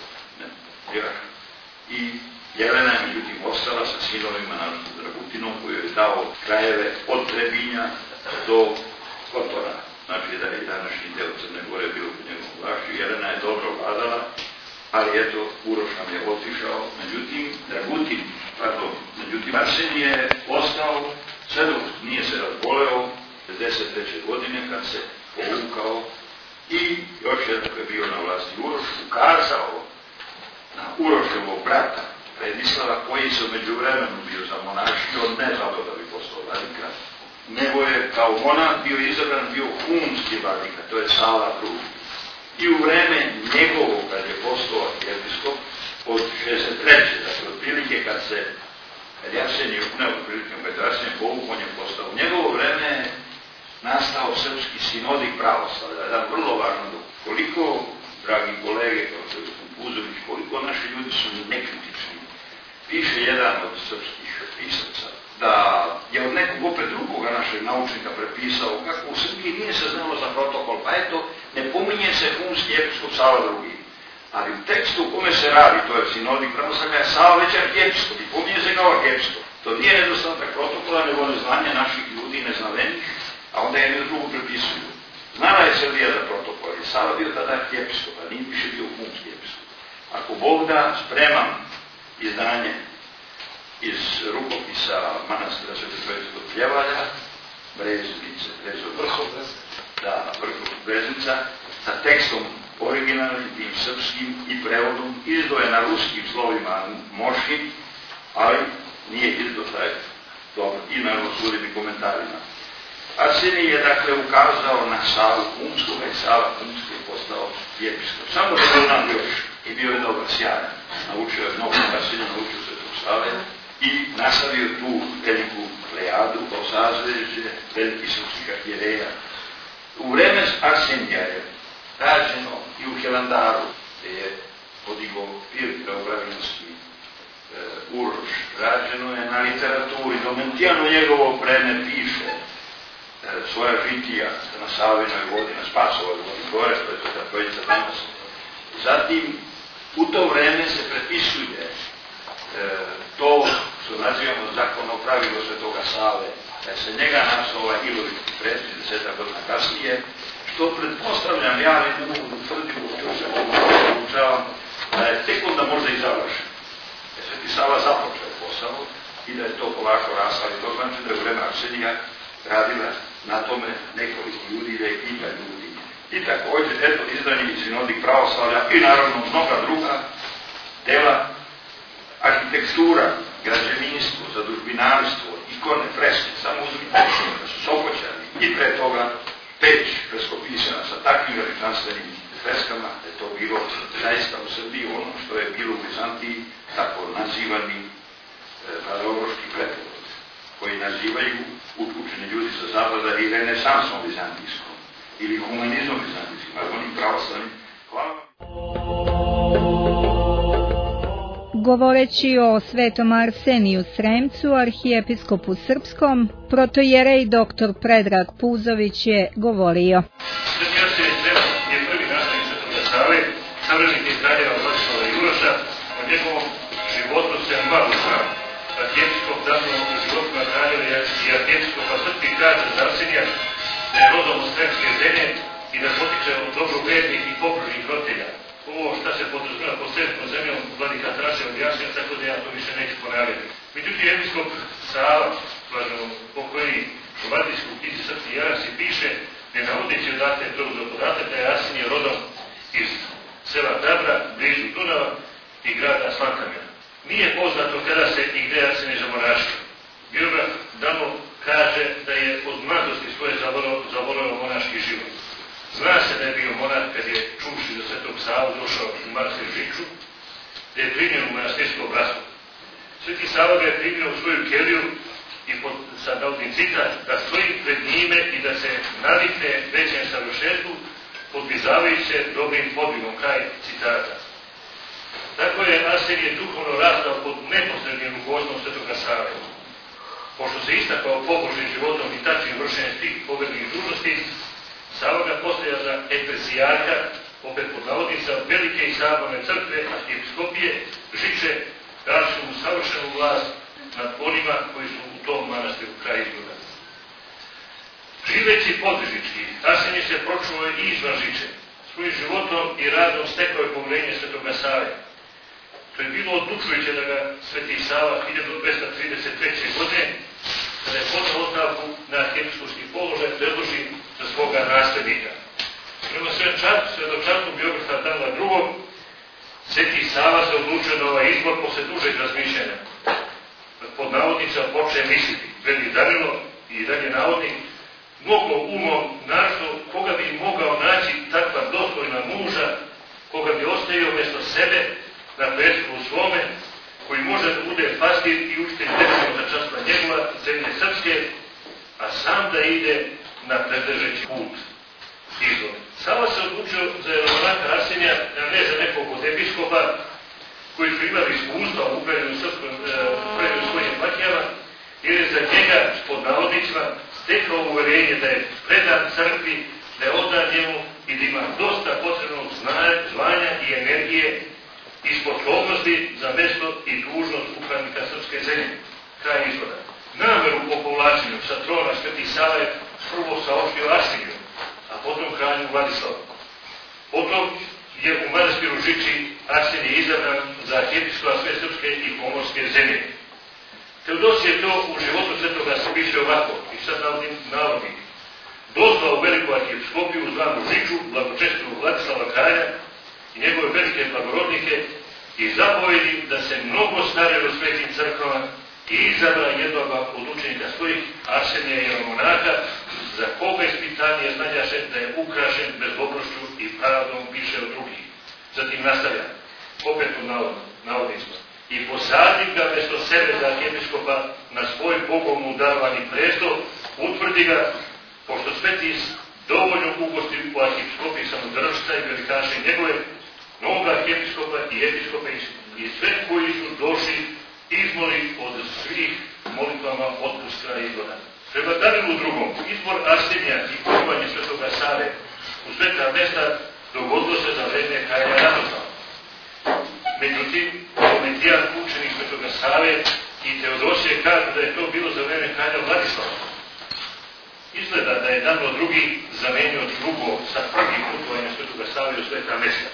I Jelena je međutim ostala sa sinovima, naravno Dragutinom, koji je dao krajeve od Trebinja do Kotora. Znači da je današnji deo Crne Gore bio u njegovom vlašću. Jelena je dobro vladala, ali eto, Uroš nam je otišao. Međutim, Dragutin, pardon, međutim, Arsenije je ostao, sve dok nije se razboleo, šezdeset treće. godine, kad se povukao i još jedan je bio na vlasti Uroš, ukazao na Uroševog brata, Predislava, koji se među vremenu bio za monaršiju, ne zato da bi postao vladika, nego je kao monarh bio izabran, bio humski vladika, to je Sava drugi. I u vreme njegovog, kad je postao arhijepiskop, od šezdeset treće. dakle, otprilike kad se, kad je Arsenije, ne otprilike, kad je Arsenije povuk, on je postao. U njegovo vreme je nastao srpski sinodik pravoslavlja, jedan vrlo važan dok. Koliko, dragi kolege, kao što je Puzović, koliko naši ljudi su nekritični. Piše jedan od srpskih pisaca da je od nekog opet drugoga našeg naučnika prepisao kako u Srbiji nije se znalo za protokol, pa eto, ne pominje se humski episkop Sava drugi. Ali u tekstu u kome se radi, to je sinodik pravoslavlja, je Sava već arhijepiskop i pominje se kao arhijepiskop. To nije nedostatak protokola, nego neznanje naših ljudi neznavenih, a onda jedni drugu prepisuju. Znala je Srbija za protokol, jer Sava bio tada arhijepiskop, a nije više bio humski episkop. Ako Bog da, spremam izdanje iz rukopisa manastira Svetog Pljevalja, Breznice, Brezo Vrhov, da, Vrhov Breznica, sa tekstom originalnim, tim srpskim i prevodom, izdo je na ruskim slovima Mošin, ali nije izdo taj dobro, i naravno sudim i komentarima. Arsenije je dakle ukazao na Savu Humskoga i Sava Humski je postao episkop. Samo da je nam još i bio je dobar sjajan. Naučio je mnogo Arsenije, naučio se tu Save i nastavio tu veliku plejadu kao sazveđe velikih srpskih arhijereja. U vreme Arsenija je rađeno i u Hilandaru, gde je podigao pir Beogravinski e, Uroš, rađeno je na literaturi. Domentijano njegovo vreme piše e, svoja žitija na Savinoj vodi, na Spasovoj vodi, gore, to je to ta trojica danas. Zatim, u to vreme se prepisuje e, to što nazivamo zakono pravilo Svetoga Save, da je se njega našao ovaj Ilovički predsjednik desetak godina kasnije, što pretpostavljam, ja ne mogu da tvrdim, što se odlučavam, da je tek onda možda i završen. Da je Sveti Sava započeo posao i da je to polako rasla i to znači da je vreme Arsenija radila na tome nekoliko ljudi, da je ekipa ljudi. I također, eto, izdani sinodik pravoslavlja i naravno mnoga druga dela, arhitektura, građevinstvo, zadužbinarstvo, ikone, freske, samo uzmite da su Sopoćani i pre toga Peć freskopisana sa takvim veličanstvenim freskama, da je to bilo zaista u Srbiji ono što je bilo u Vizantiji, tako nazivani e, paleološki preporod, koji nazivaju učeni ljudi sa zapada i renesansom vizantijskom ili humanizmom vizantijskim, ali onim pravoslavnim. Hvala. Govoreći o svetom Arseniju Sremcu, arhijepiskopu srpskom, protojerej doktor Predrag Puzović je govorio. Sveti Arsenij Sremac je prvi nastavnik Svetoga Save, savremenik iz kraljeva Vladislava i Uroša. O njegovom životu se malo zna. Arhijepiskop zapravo u životima kraljeva i arhijepiskopa srpskih kaže za Arsenija da je rodom od Sremske zemlje i da potiče od dobrovrednih i pokružnih roditelja. Ovo šta se podrazumijeva po srpskom zemljom, vladika Traše objasnio, tako da ja to više neću ponavljati. Međutim, episkop Sava, slažemo pokojni u Vladijsku knjizi Srpski Jarasi, piše, ne navodeći odakle je preuzeo podatak da je Arsenije rodom iz sela Dabra, blizu Dunava i grada Slankamena. Nije poznato kada se i gde Arsenije zamonašio. Biograf Damo kaže da je od mladosti svoje zavoleo monaški život. Zna se da je bio monarh kad je čuši da se Svetog Savu došao u manastir Žiču, gdje je primljen u manastirsko bratstvo. Sveti Sava ga je primio u svoju keliju i pod, sad navodnim citat, da stoji pred njime i da se navikne većem savršenstvu, podbizavajući se dobrim podvigom, kraj citata. Tako je Arsenije duhovno rastao pod neposrednim rukovodstvom Svetoga Save. Pošto se istakao pobožnim životom i tačnim vršenjem svih povernih dužnosti, Sava ga postavlja za eklesijarka, opet pod navodnica, velike i saborne crkve, arhijepiskopije, Žiče, daći mu savršenu vlast nad onima koji su u tom manastiru kraj izgleda. Živeći podvižički, Arsenije se pročuo i izvan Žiče. Svojim životom i radom stekao je pomirenje Svetoga Save. To je bilo odlučujuće da ga Sveti Sava hiljadu dvesta trideset treće. godine, kada je podao ostavku na arhijepiskopski položaj, predloži za svoga naslednika. Prema svedočanstvu biografa Danila drugog. Sveti Sava se odlučio na ovaj izbor posle dužeg razmišljanja. Pod navodnica počne misliti, veli Danilo i dalje navodnik, mnogo umom našao koga bi mogao naći takva dostojna muža, koga bi ostavio mjesto sebe na prestolu svome, koji može da bude pastir i učitelj večnog za častva njegova zemlje srpske, a sam da ide na predležeći put. Izbor. Sava se odlučio za jeromonaka Arsenija, a ne za nekog od episkopa, koji su imali iskustva u upravljanju svojim eparhijama, jer je za njega, pod navodnicima, stekao uverenje da je predan crkvi, da je odan njemu i da ima dosta potrebnog zvanja i energije i sposobnosti za mesto i dužnost upravnika srpske zemlje. Kraj izvoda. Nameru po povlačenju sa trona Sveti Save prvo saopštio Arseniju, a potom kralju Vladislavu. Potom je u manastiru Žiči Arsenije izabran za arhijepiskopa sve srpske i pomorske zemlje. Teodosije to u životu Svetoga se piše ovako, i sad navodim navodnik. Dozvao veliku arhijepiskopiju zvanu Žiču, blagočestinu Vladislava kralja i njegove velike blagorodnike i zapovedi da se mnogo staraju o svetim crkvama i izabra jednog od učenika svojih, Arsenija i jeromonaka, za koga ispitanije znanjaše da je ukrašen bezobnošću i pravdom više od drugih. Zatim nastavlja, opet u navodnicima, i posadi ga mjesto sebe za arhijepiskopa na svoj Bogom mu darovani prestol, utvrdi ga, pošto Sveti dovoljno ugosti u arhijepiskopiji samodržca i velikaše njegove, novog arhijepiskopa i episkopa i sve koji su došli izmoli od svih molitvama otpusta i izbora. Prema Danilu drugom, izbor Arsenija i pozivanje Svetoga Save u sveta mesta dogodilo se za vreme kralja Radoslava. Međutim, komentijan učenik Svetoga Save i Teodosije kažu da je to bilo za vreme kralja Vladislava. Izgleda da je Danilo drugi zamenio drugo sa prvim putovanjem Svetoga Save u sveta mesta.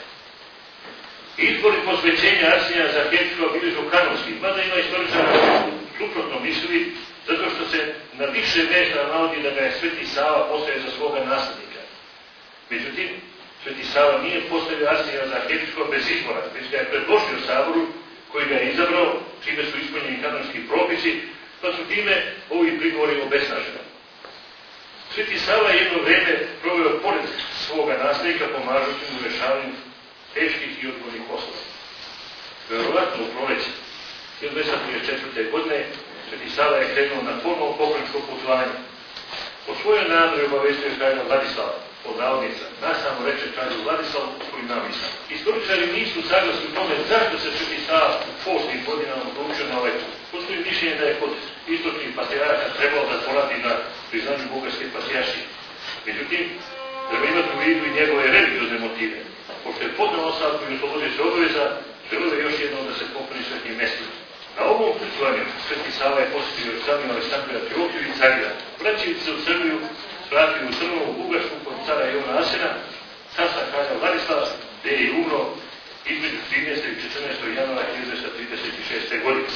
Izbor i posvećenje Arsenija za arhijepiskopa bili su kanonski, mada ima istoričara suprotno mislili, zato što se na više mjesta navodi da ga je Sveti Sava postavio za svoga naslednika. Međutim, Sveti Sava nije postavio Arsenija za arhijepiskopa bez izbora, već ga je predložio Saboru koji ga je izabrao, čime su ispunjeni kanonski propisi, pa su time ovi prigovori obesnaženi. Sveti Sava je jedno vreme proveo pored svoga naslednika, pomažući mu rešavanju teških i odgovornih poslova. Verovatno u proleće hiljadu dvesta trideset četvrte. godine Sveti Sava je krenuo na ponovo pokrajinsko putovanje. Po svojoj nameri obavestio kralja Vladislava, pod navodnica, nasamo reče kralju Vladislavu koji navisao. Istoričari nisu saglasni u tome zašto se Sveti Sava u posljednjim godinama odlučio na ovaj put. Postoji mišljenje da je kod istočnih patrijarha trebalo da poradi na priznanju bugarske patrijaršije. Međutim, treba imati u vidu i njegove religiozne motive. Pošto je podneo ostavku i oslobodio se obaveza, želio je još jednom da se popuni svetim mestima. Na ovom putovanju Sveti Sava je posjetio Jerusalim, Aleksandrija, Teofiju i Carija. Vraćajući se u Srbiju, vratio u Crnovu, Bugarsku, kod cara Jovana Asena, carstva kralja Vladislava, gde je umro između trinaestog i četrnaestog januara hiljadu dvesta trideset šeste. godine.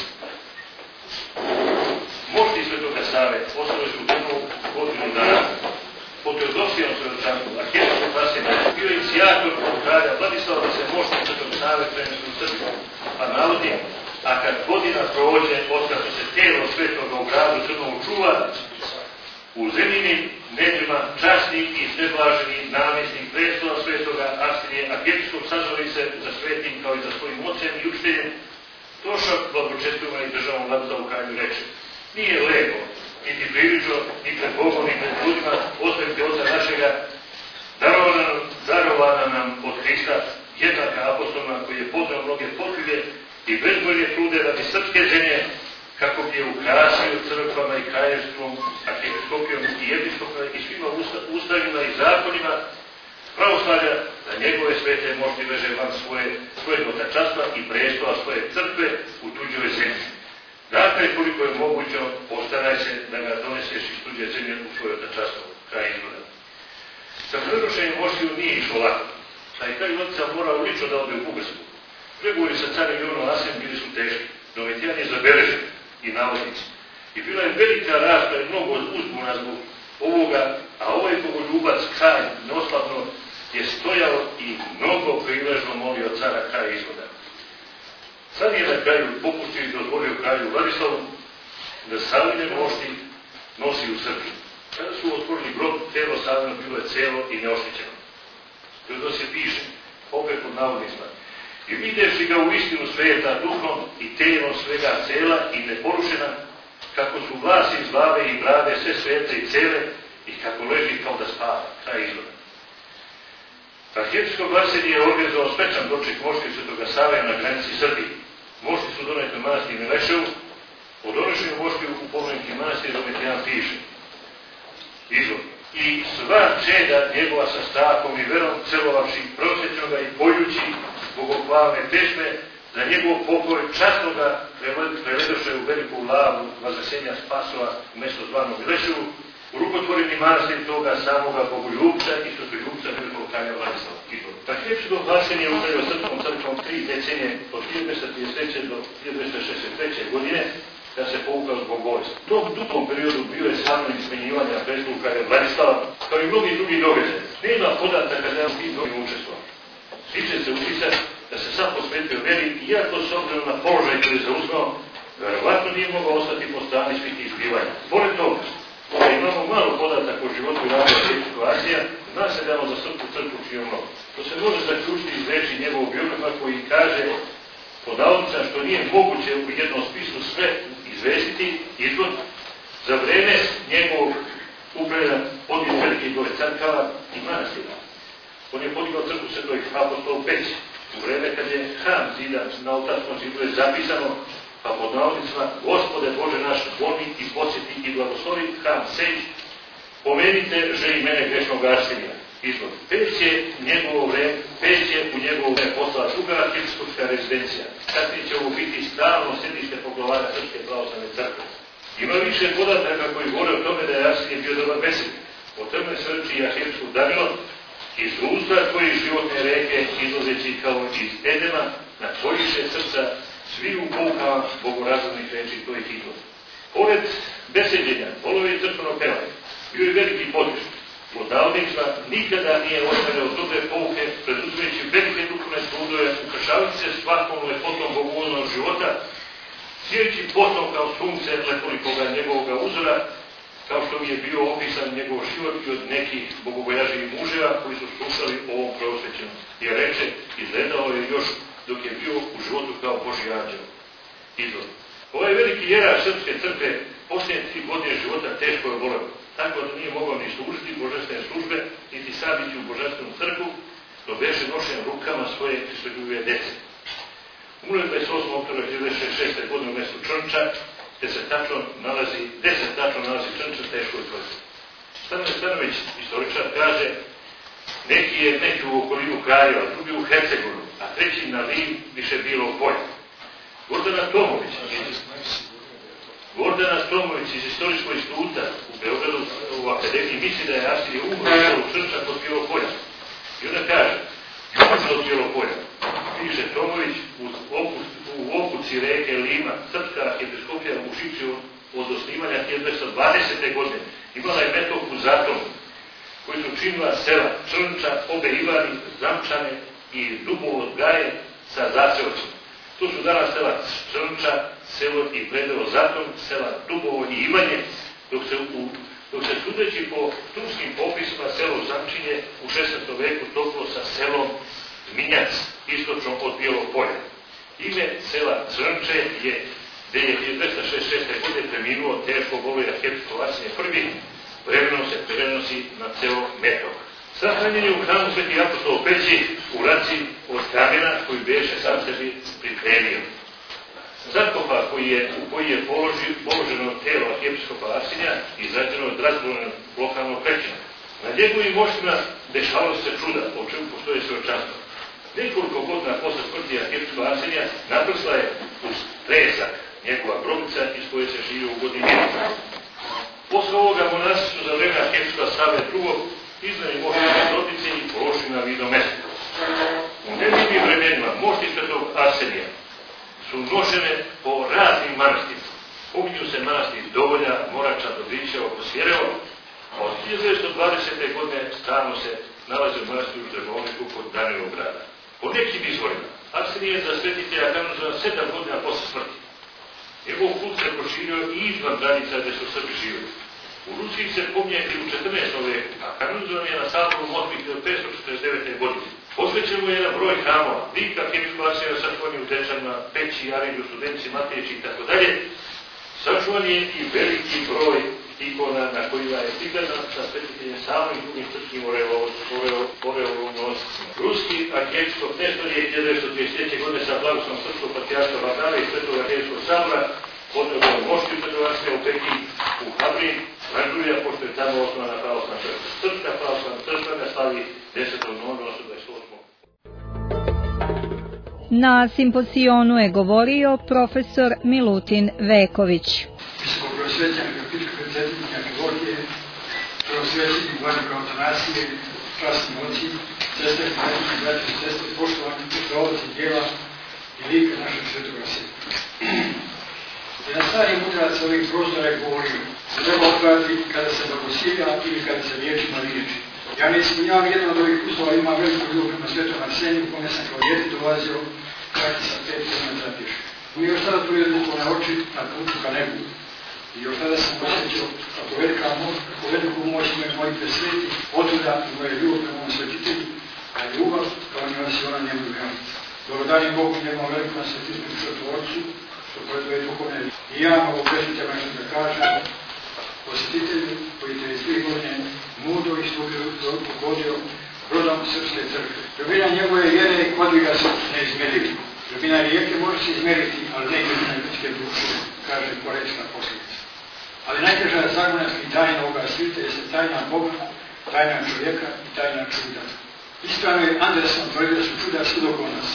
Mošti Svetoga Save ostali su u Crnovu godinu dana. Po Teodosijom svedočanstvu, arhijepiskop Arsenije bio inicijator kralja Vladislava da se mošti Svetoga Save prenesu u Srbiju, a navodi, a kad godina prođe, otkad se telo Svetoga u gradu Crnovu čuva, u zemljinim neđima časni i sveblaženi namjesnik prestola Svetoga Arsenije, arhijepiskop državom Vladislavu Kanju reče: nije lepo, niti prilično, ni pred Bogom, ni pred ljudima, ostaviti Oca našega, darovana, darovana nam od Hrista, jednaka apostolna koji je podneo mnoge potvrde i bezbrojne trude radi srpske zemlje, kako bi je ukrasio crkvama i kraljevstvom, arhiepiskopijom i episkopima i svima ustavima i zakonima pravoslavlja, da njegove svete mošti leže van svoje, svoje otačanstva i prestola svoje crkve u tuđoj zemlji. Dakle, koliko je moguće, postaraj se da ga doneseš iz tuđe zemlje u svoje otačanstvo. Kraj izgleda. Sa prenošenjem moštiju nije išlo lako. A i kraj Vodica morao lično da ode u Bugarsku. Pregovori sa carim Ivanom Vasijem bili su teški. Domitijan je zabeležen i navodnici. I bila je velika rasprava i mnogo uzbuna zbog ovoga, a ovaj bogoljubac kraj neoslavno je stojao i mnogo priležno molio cara kraj izvoda. Sad je na kraju popustio i dozvolio kralju Vladislavu da Savine mošti nosi u Srbiji. Kada su otvorili grob, telo Savino bilo je celo i neoštećeno. To se piše, opet pod navodnicima. I videvši ga u istinu sveta, duhom i telom svega cela i neporušena, kako su vlasi iz glave i brade sve svete i cele i kako leži kao da spava. Kraj izgleda. Arhiepiskop Varselij je organizovao svečan doček mošti Svetoga Save na granici Srbije. Mošti su doneti u manastir Mileševu. O donošenju mošti u pomenutih manastir Domitijan piše. Izvod. I sva čeda njegova sa stakom i verom celovavši prosječnoga i poljući bogohvalne pesme za njegov pokoj časnoga prevedoše u veliku lavu Vazasenja Spasova u mesto zvano Mileševu, u rukotvoreni manastir toga samoga bogoljubca i svetoljubca velikog kralja Vladislava. Arhiepiskop Varselij je upravio srpskom crkvom tri decenije od hiljadu dvesta trideset treće do hiljadu dvesta šezdeset treće godine, da se povukao zbog vojska. U tom dugom periodu bio je samim smenjivanja prestolu kralja Vladislava, kao i mnogi drugi događaji. Nema podataka da je u tim drugim učestvovao. Stiče se utisak da se sam posvetio veri, iako s obzirom na položaj koji je zauzmao, verovatno nije mogao ostati po strani svih tih zbivanja. Pored toga, da imamo malo podataka o životu i radu arhiepiskopa Varselija, zna se da je on za srpsku crkvu čio mnogo. To se može zaključiti iz reči njegovog biografa koji kaže pod navodnicama što nije moguće u jednom spisu sve izvestiti izvod za vreme njegovog upravljanja podio veliki broj crkava i manastira. On je podigao crkvu Svetog apostola Peći. U vreme kad je hram zidan na oltarskom zidu je zapisano, pa pod navodnicima: Gospode Bože naš, voli i posjeti i blagoslovi hram sej, pomenite že i mene grešnog Arsenija. Izvod. Peć je njegovo vreme, Peć je u njegovo vreme postala druga arhiepiskopska rezidencija. Kasnije će ovo biti stalno središte poglavara Srpske pravoslavne crkve. Ima više podataka koji govore o tome da je Arsenije bio dobar besednik. O tome svedoči i arhiepiskop Danilo iz usta koji životne reke izlazeći kao iz Edema na tvojiše srca svi u poukama bogorazumnih reči tvojih izvoda. Pored besedjenja, volove i crkveno pevanje, bio je veliki podvišnik. Pod navodnicima nikada nije ostavljao dobre pouke, preduzimajući velike duhovne trudove, ukršavajući se svakom lepotom bogovoljnog života, sjeći potom kao sunce lepolikoga njegovoga uzora, kao što mi je bio opisan njegov život i od nekih bogobojaživih muževa koji su slušali ovom prosvećenom. Jer reče, izgledao je još dok je bio u životu kao Božji anđeo. Izvod. Ovaj veliki jerar srpske crkve posljednje tri godine života teško je boleo, tako da nije mogao ni služiti božanstvene službe, niti sam ići u božanstvenu crkvu, no beše nošen rukama svoje Hristoljubove dece. Umro dvadeset osmog oktobra hiljadu devetsto šezdeset šeste. godine u mjestu Črnča, gdje se tačno nalazi, deset tačno nalazi Črnča, teško je tvrdi. Stanović Stanović, istoričar, kaže: neki je neki u okolinu Kraljeva, drugi u Hercegovini, a treći na Lim, više bilo u polju. Gordana Tomović, Gordana Tomović iz Istorijskog instituta u Beogradu u akademiji misli da je Arsenije umro u Črnča kod Bijelopolja. I onda kaže: južno od Bijelopolja. Piše Tomović, u, opus, u opuci reke Lima, srpska arhiepiskopija u Šipću od osnivanja hiljadu dvesta dvadesete. godine imala je metopku Zatonu, koji su činila sela Črnča, Obe Ivani, Zamčane i Dubovo Gaje sa zaseocima. Tu su danas sela Črnča, selo i predelo Zaton, sela Dubovo i Ivanje, dok se, u, dok se sudeći po turskim popisima selo Zamčinje u šesnaestom veku toplo sa selom Minjac, istočno od Bijelog polja. Ime sela Crnče je gdje je hiljadu dvesta šezdeset šeste. godine preminuo teško boluje arhijepskog Arsenija prvi, vremenom se prenosi na ceo metok. Sahranjen je u hramu Sveti apostol Peći u raci od kamena koji beše sam sebi pripremio. Sarkofag koji je, u koji je položi, položeno telo arhijepskog Arsenija izrađeno od razboljenog lokalnog pećina. Na njegovim moštima dešavalo se čuda, o čemu postoje svedočanstvo. Nekoliko godina posle smrti arhijepskog Arsenija naprsla je uz tresak njegova grobica iz koje se živio u godini mjeseca. Posle ovoga monasi su za vreme arhijepskoga Save drugog iznali moštima grobice i položili na vidno mesto. U nevidnim vremenima mošti svetog Arsenija su nošene po raznim manastirima. Pominju se manastir Dovolja, Morača, Dobrića, oko Svjerevo, a od hiljadu devetsto dvadesete. godine stalno se nalazi u manastiru Ždrebovniku kod Danilog grada. Po nekim izvorima, Arsenije je za svetitelja kanonizovan sedam godina posle smrti. Njegov kult se proširio i izvan granica gde su Srbi živjeli. U Rusiji se pominje u četrnaestom veku, a kanonizovan je na Saboru Moskvi hiljadu petsto četrdeset devete. godine. Posvećen mu je jedan broj hramova, Dika, arhijepskog Arsenija sačuvan u Dečanima, Peći, Arilju, Studenci, Matejići itd. Sačuvan je i veliki broj ikona na kojima je prikazan sa svetiteljem samim drugim srpskim oreolonosicima. Ruski arhijepskog Nestor je hiljadu devetsto trideset treće. godine sa blagoslovom srpskog patrijarha Vardara i Svetog arhijepskog sabora podneo mošti Svetog Arsenija u Peking u Habrin, Ranžulija, pošto je tamo osnovana pravoslavna crkva. Srpska pravoslavna crkva ne slavi desetog novembra dvadeset osmog. Na simpozijonu je govorio profesor Milutin Veković. Visokogrosvećan kapitulj predsjednika Georgije, prvosvećenik vladika Atanasije, časni oci, sestre, majke, braće i sestre, poštovani putovci djela i lika našeg Svetog Arsenija. I na stari mudrac ovih prostora je govorio, se treba otvarati kada se blagosilja ili kada se riječima riječi. Ja ne ispunjavam jedan od ovih uslova, imam veliku ljubav prema Svetom Arseniju, kome sam kao djete dolazio, čak i sa pet kilometara pješe. Mi još tada otvorio duhovne oči na putu ka nebu. I još tada sam osjećao kako velika moć, kako veliku moć imaju moji presveti, otuda i moje ljubav prema ovom svetitelju, a ljubav kao njeva se ona njemu granica. Dobrodanim Bogu njegovom velikom svetitelju Četvorcu, što pojedove duhovne. I ja mogu presvite nešto da kažem, posjetitelju koji te iz dvije godine mudro i stupio pogodio rodom Srpske crkve. Dubina njegove vjere i podviga se ne izmjerili. Dubina rijeke može se izmjeriti, ali ne dubina ljudske duše, kaže korećna posljedica. Ali najteža zagona i tajna ovoga svijeta jeste tajna Boga, tajna čovjeka i tajna čuda. Ispravno je Anderson tvrdio da su čuda svud oko nas.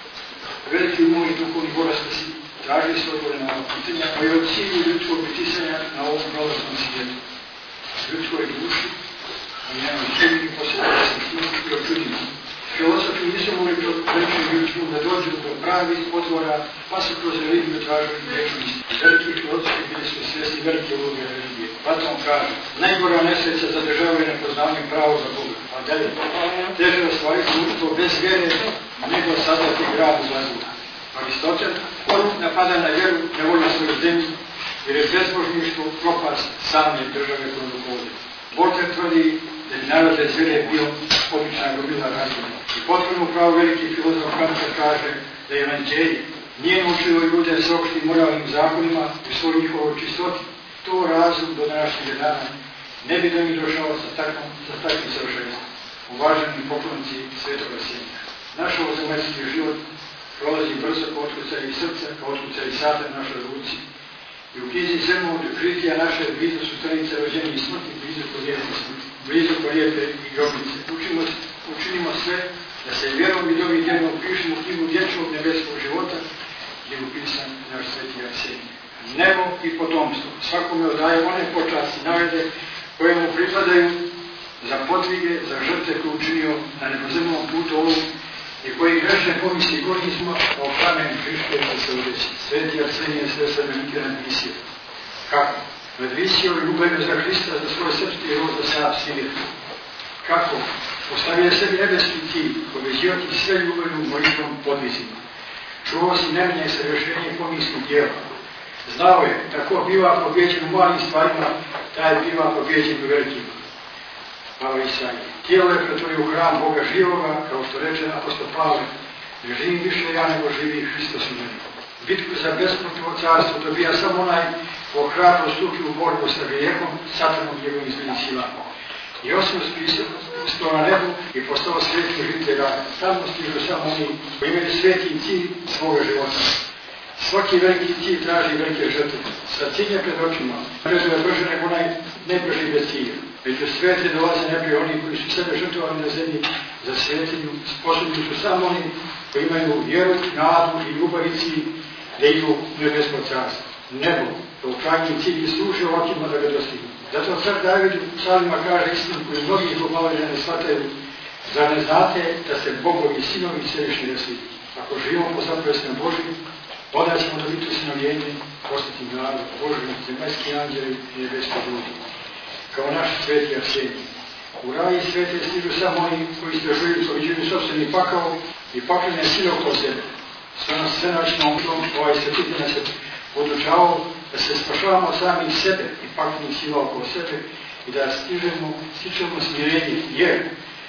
Veliki umor i duhovni borastosti tražili su odgovore na ova pitanja, a i od cilju ljudskog bitisanja na ovom prolaznom svijetu. Ljudskoj duši, a i njenoj sudbini posljedica sam služiti i očudima. Filosofi nisu mogli preći ljudsku da dođu do pravih otvora, pa su kroz religiju tražili vječnost. Veliki filosofi bili su svjesni velike uloge religije. Platon kaže, najgora nesreća zadržavaju nepoznavanje pravo za Boga. A dalje, teže ostvariti društvo bez vjere, nego sadati grad u zazvuku. Aristotel, on napada na vjeru, ne voli svoju zemlju, jer je bezbožništvo propast same države koju rukovodi. Voltaire tvrdi da je narod bez vjere bio obična grubila razuma. I potpuno pravo veliki filozof Kant kaže da je evanđelje nije naučilo ljude s opštim moralnim zakonima u svoju njihovoj čistoti. To razum do današnjeg dana ne bi da mi došao sa takvom, sa takvim savršenstvom. Uvaženi poklonci Svetog Arsenija. Naš ovozemaljski život prolazi brzo kao otkucaj i srca, kao otkucaj i sata našoj ruci. I u knjizi Zemljog kritija naše blizu su stranice rođenja i smrti, blizu kolijepe smrti, blizu kolijepe i grobnice. Učimo, učinimo sve da se vjerom i dobrim djelom pišemo u knjigu vječnog nebeskog života, gdje je upisan naš Sveti Arsenij. Nebo i potomstvo svakome odaje one počasti nagrade koje mu pripadaju za podvige, za žrtve koje učinio na nebozemnom putu ovom i koji grešne pomisli gornjima kao kamen kriške da se uveći. Sveti Arsenij je sve sebe nikada visio. Kako? Nadvisio ljubavlju za Hrista, za svoj srpski rod, za sav svijet. Kako? Postavio sebi nebeski cilj, povezivati sve ljubavlju molitvom podvizima. Čuo si neminje sa rješenje pomislih djela. Znao je, tako biva pobjeđen u malim stvarima, taj biva pobjeđen u velikima. Pavle Isaije. Tijelo je pretvorio u hram Boga živoga, kao što reče apostol Pavle, ne živim više ja nego živi Hristos u meni. bitku za besplatno carstvo dobija samo onaj ko hrabro stupi u borbu sa grijehom, satanom i njegovim zlim silama. I Iosif spistao na nebu i postao sveti žitelj rada. Tamo stižu samo oni koji imaju sveti cilj svoga života. Svaki veliki cilj traži velike žrtve. Sa ciljem pred očima napreduje je brže nego onaj najbrži bez cilja. Među svete dolaze najprije oni koji su sebe žrtvovali na zemlji za svetinju. Sposobni su samo oni koji imaju vjeru, nadu i ljubav i cilj da idu u nebesko carstvo. Nebo, to krajnji cilj i služi ovakvima da ga dostignu. Zato car David u psalmima kaže istinu koju mnogi globali ne shvataju. Zar ne znate da ste Bogovi sinovi središnji nesli? Ako živimo po zapovestima Božji, onda ćemo dobiti usinovljenje, postati narod Božji, zemaljski anđeli i nebeski ljudi. Kao naš sveti Arsenij. U raji svete stižu samo oni koji istražuju poviđuju sopstveni pakao i paklene sile oko sebe. Sve nas svenačnom ušlom ovaj svetitelj nas je podučavao da se spašavamo sami sebe i paklenih sila oko sebe i da stižemo, stičemo smirenje, jer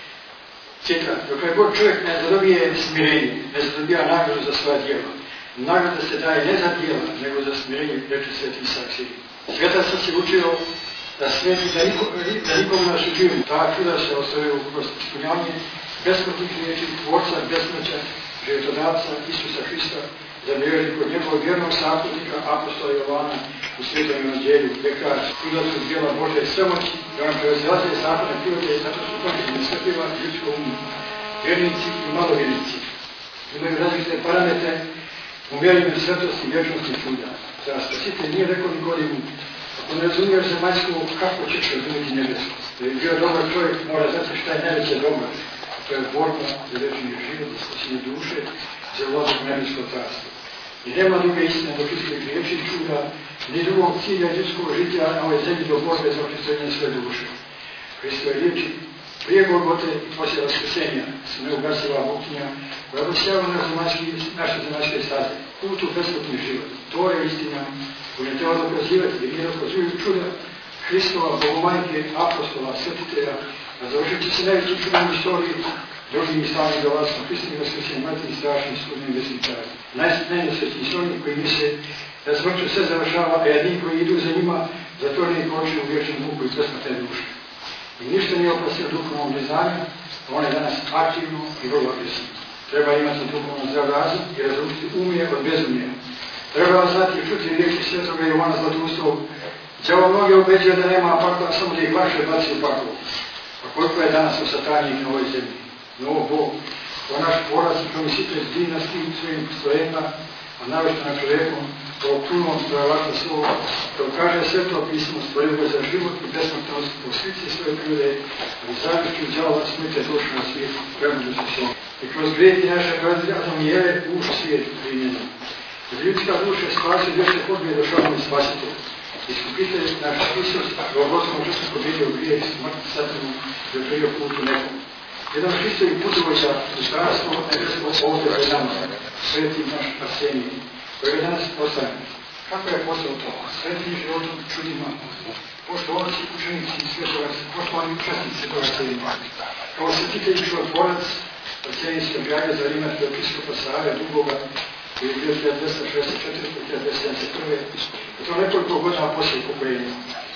cita, dok je god čovjek ne zadobije smirenje, ne zadobija nagradu za svoja djela. Nagrada se daje ne za djela, nego za smirenje, reče sveti Isak Sirij. Svetac se učio da sveti, da, niko, da nikom nas učinu. Ta čuda se ostvaraju kroz ispunjanje besplatnih riječi Tvorca, besmrća, životodavca Isusa Hrista, za vjerovanje kod njegovog vjernog saputnika apostola Jovana u Svetom Evanđelju, gdje kaže čuda su djela Božje svemoći, da vam prevazilaze zakone prirode, zato su končeni nesvetljiva ljudsko umu. Vjernici i malovjernici imaju različite parametre u mjerenju svetosti i vječnosti čuda. Za Spasitelj nije rekao Nikodimu, ako ne razumiješ zemaljsko, kako ćeš razumjeti nebesko? Da je bio dobar čovjek, mora znati šta je najveće dobro. To je borba za vječni život, za spasenje duše, za ulazak u nebesko carstvo. I nema druge istine do Hristovih riječi i čuda, ni drugog cilja ljudskog žitja na ovoj zemlji do borbe za očišćenje sve duše. Hristove riječi prije Golgote i poslije vaskrsenja su neugasiva mukinja koja dosjava naše zemaljske staze. Put u besplatni život. To je istina koju ne treba dokazivati jer nije dokazuju čuda Hristova, Bogomajke, apostola, svetitelja, a završit će se najveći čudom istoriji drugim i slavnim dolazkom Hristovih vaskrsenja, materi strašnim sudnim vesničarima. Najnesretni su oni koji misle da smrću sve završava, a jedni koji idu za njima zatvoreni koči u vječnu muku i presmrtne duše. I ništa nije opasio duhovnom neznanju, a on je danas aktivno i vrlo agresivno. Treba imati duhovno zdrav razum i razumiti umije od bezumija. Treba znati i čuti riječi svetoga Jovana Zlatoustog. Đavo mnoge ubeđuje da nema pakla, samo da ih lakše baci u paklu. A koliko je danas osatanjih na ovoj zemlji? No, Bog, to je naš poraz i promisitelj dinastiji svojim postrojenjima, a navešto na čovjekom, kao punom spravlata slova, kao kaže sveto pismo, stvorilo za život i besmrtnost po slici svoje prirode, ali zavišću đavola smrte dušu na svijetu, premuđu se slova. I kroz grijeti naše Adam i Eve uši svijet primjena. Jer ljudska duša spasi vječe pobije došao i spasitelj. Iskupitelj naš Isus, Golgotom žrtvu pobjedio grijeh i smrt satanu i otvorio put u nekom. Jedan Hristovih putovođa u carstvo nebesko ovdje pred nama, sveti naš Arsenij, koji je danas postavljen. Kako je postao to? Svetim životom, čudima, poštovanici, učenici, svjetovac, poštovani učesnici svetoga Arsenija. Kao svetitelj i čudotvorac, Arsenij se objavio za Rima episkopa Save Dugoga, koji je bio hiljadu dvjesto šezdeset četvrte do hiljadu dvjesto sedamdeset prve. I to nekoliko godina poslije upokojenja.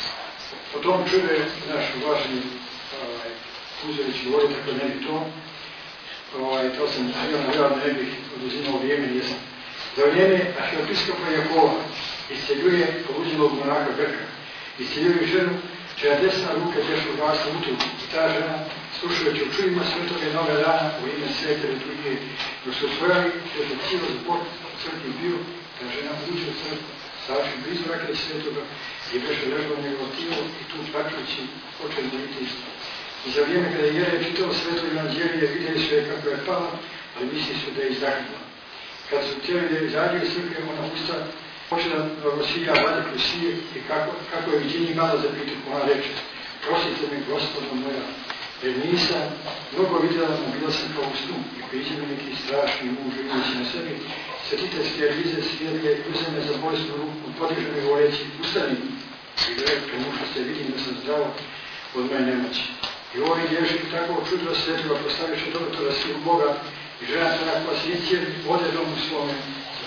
O tom čude naš uvaženi Kuzović govori, tako ne bi to. Ovaj, to sam htio navjerati, ne bih oduzimao vrijeme, jesam. Za vrijeme arhiepiskopa Jakova isceljuje pobuđenog monaka Grka. Isceljuje ženu čija desna ruka teško glasla utugu. I ta žena, slušajući u čujima svetoga jednoga dana u ime svete liturgije, dok su osvojali svete cijelo zbor u crkvi bio, ta žena uđe u crkvu, stavši blizu rakre svetoga, gdje beše ležalo njegovo tijelo i tu plačujući počeli moliti isto. I za vrijeme kada je Jere čitao sveto evanđelje, vidjeli su je kako je pala, ali misli su da je izdahnula. Kad su htjeli da je izađe iz crkve, ona usta počela da Rosija vade kroz sije i kako, kako je viđenje imala za pitu, ona reče, prosite me, Gospodo moja, jer nisam mnogo vidjela, no bila sam kao u snu i priđe mi neki strašni muž imajući na sebi, svetiteljske rize svijetlje, uze me za bolesnu ruku, podiže me govoreći, ustani i rekao mu što se vidim da sam zdravo od moje nemoći. I ovi vješnik tako čudilo svetoga postaviše doktora svih Boga i žena to nakva svi cijeli ode domu svome,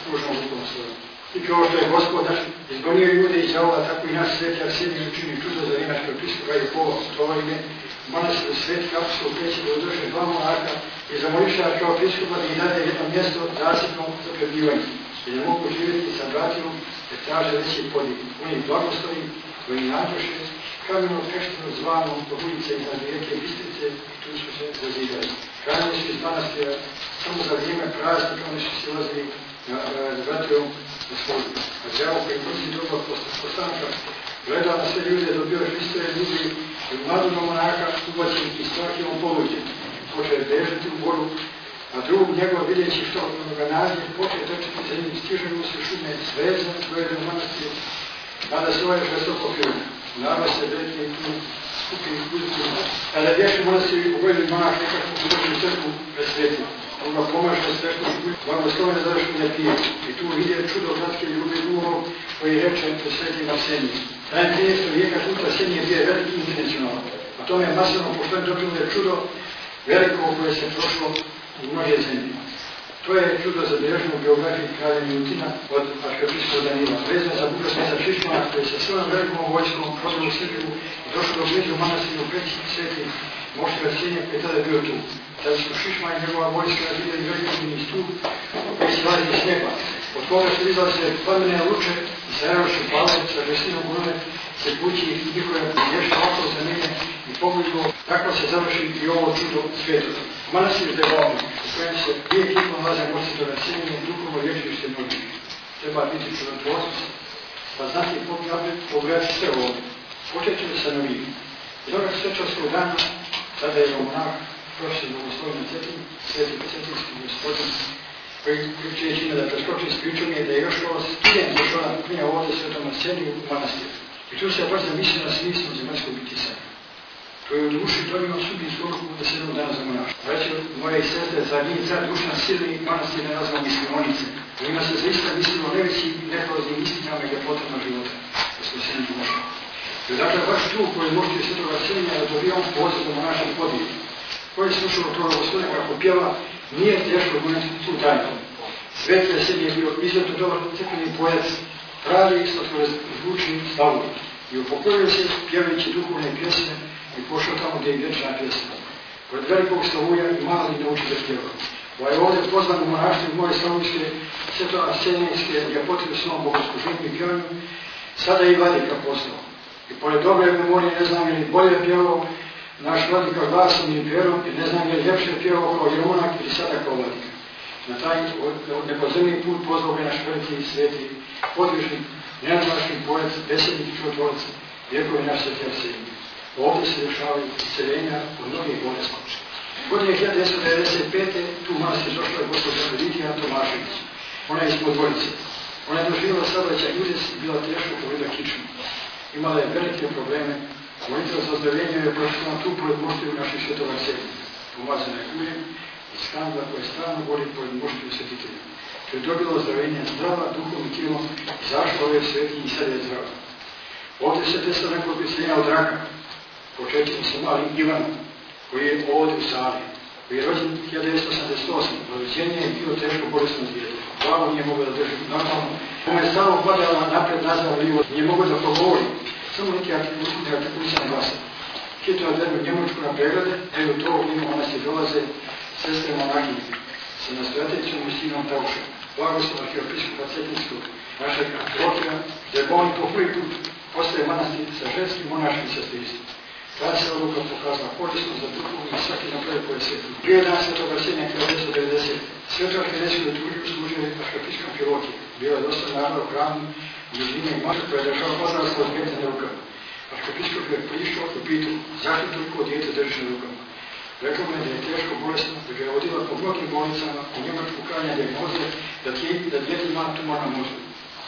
pružnom rukom svojom. I kao što je Gospodar izgonio ljude iz Jaova, tako i nas sveti Arsenij učini čudo za rimskog episkopa i Pova. To ime manastiru sveti apostol kreće da održe dva monarha i zamoliša kao episkopa da im dade jedno mjesto zasebno za prebivanje. I da mogu živjeti sa bratilom, jer traže veći podijek. Oni blagoslovi koji nađoše kameno krešteno zvano od ulice iznad rijeke Bistrice i tu su se zazidali. Kranjeni su iz manastira, samo za vrijeme praznika oni su se ulazili na bratilom na svoju. A Đavo koji mrzi doba postanka gleda na sve ljude, dobio je Hristove ljubi i mladu monarha ubačen i strahivom poluđen. Počeo je bežati u boru, a drug njegov vidjeći što ga nađe, počeo je trčati za njim, stiže mu se šume sveza, dojede u manastir, mada se ovaj žestoko firme. Narod se vretne i tu skupi i uzbuđeno. Kada vješi monastir ugojili monah nekako podržili crkvu presvetio. On ga pomaže svešnog blagoslovene završu ne pije. I tu vidje čudo bratske ljubi duhov koji reče presvetim Arseniju. Taj trinaestog vijeka kult Arsenije bio je veliki intencionalan. A tome je masovno pošto je dobilo je čudo veliko koje se prošlo u mnoge zemlje. To je čudo zabilježeno u biografiji kralja Milutina od arhiepiskopa Danila. Vezano za Bugarskog Šišmana koji sa svojom velikom vojskom prodao u Srbiju i došlo do blizu manastiru preći sveti mošti Arsenija koji je tada bio tu. Tada su Šišman i njegova vojska razvidjeli velikovini stup koji se lazi iz neba, od koga su izlaze plamene luče i sa jaroši pale, sa žestinom grune se kući njihove ješa oko za mene i pogledno. Tako se završi i ovo čudo svijetu. Manastir Devoni, u kojem se uvijek ikon nalaze moćitor Arsenije, duhovno vječište mnogi. Treba biti čudotvorac, pa znati napred pogledati sve ovdje. Počet ćemo sa novim. Iz onog svečarskog dana, tada je monah, profesor Bogoslovina Cetin, sveti cetinski gospodin, koji će ime da preskoči s pričom je da je još ovo student došao na kupnja ovdje svetom Arseniju u manastir. I tu se baš zamisli na smislom zemaljskog bitisanja. To je u duši dobio sudbinsku odluku da se jednog dana za monaš. Vraću moje i sestre, za njih car dušna silni manastir ne nazva mislionice. U njima se zaista mislilo neveći neprolaznim istinama i ljepotama života. Da smo se njih mošli. I dakle, baš tu koji možete svetog Arsenija da dobija on poziv za monašem podijek. Koji je slušao to gospodine kako pjeva, nije teško goniti tu tajnu. Sveti Arsenije je bio izuzetno dobar crkveni pojac, pravi istotvore zvučni stavovi. I upokojio se pjevajući duhovne pjesme i pošao tamo gdje je vječna pjesma. Pored velikog slavuja i mali nauči da pjeva. Ovaj je ovdje pozvan u monaštvu moje slavujske, sveto arsenijske ljepote u svom bogosluženju i pjevanju, sada je i vladika poslao. I pored dobre memorije ne znam je li bolje pjevao naš vladika glasom ili pjevom i ne znam je li ljepše pjevao kao Jeronak ili sada kao vladika. Na taj nepozemni put pozvao ga naš veliki sveti podvižnik, nenadmašni pojac, besednik i čudotvorac, vjekovi naš sveti Arsenij. Ovdje se rješavaju isceljenja od mnogih bolesti. Godine hiljadu devetsto devedeset pete tu manastir došla je gospođa Lidija Tomašević. Ona je iz Podgorice. Ona je doživjela saobraćaj udes i bila teško povreda kičmu. Imala je velike probleme. Molitva za ozdravljenje je prošla tu pored moštiju naših svetog Arsenija. Pomazana je uljem i skandla koja je stalno gori pored moštiju svetitelja. To je dobila ozdravljenje zdrava, duhom i tijelom i zašla ove svetinje i sad je zdrava. Ovdje se desila nekoliko iseljenja od raka. Početimo sa malim Ivanom, koji je ovdje u sali, koji je rođen hiljadu devetsto osamdeset osme. Rođenje je bilo teško bolesno djete. Glavu nije mogao da drži normalno. Ona je stalo padala napred nazad livo, nije mogao da progovori. Samo neki artikulisan glasan. Hitno je odvedu Njemačku na preglede, evo to mimo ona se dolaze sestre monahinje sa nastojateljicom Justinom Taušem. Blagoslov arhiepiskopa Cetinskog, našeg Amfilohija, da je bolni po prvi put postaje manastir sa ženskim monaškim sestrinstvom. Tada se odluka pokazala korisno za duhovnu i svaki napredak koji je svijetu. Prije dan svetog Arsenija hiljadu devetsto devedeset. Sveto arhijerejskoj liturgiju služio arhiepiskop Amfilohije. Bilo je dosta naroda u hramu, Južine i Maša koja je držala odrasla od djete na rukama. Arhiepiskop je prišao i pitao zašto toliko djete drži na rukama. Rekao me da je teško bolesno, da ga je odila po mnogim bolnicama u Njemačku kranja dijagnoze da, da djete ima tumor na mozgu.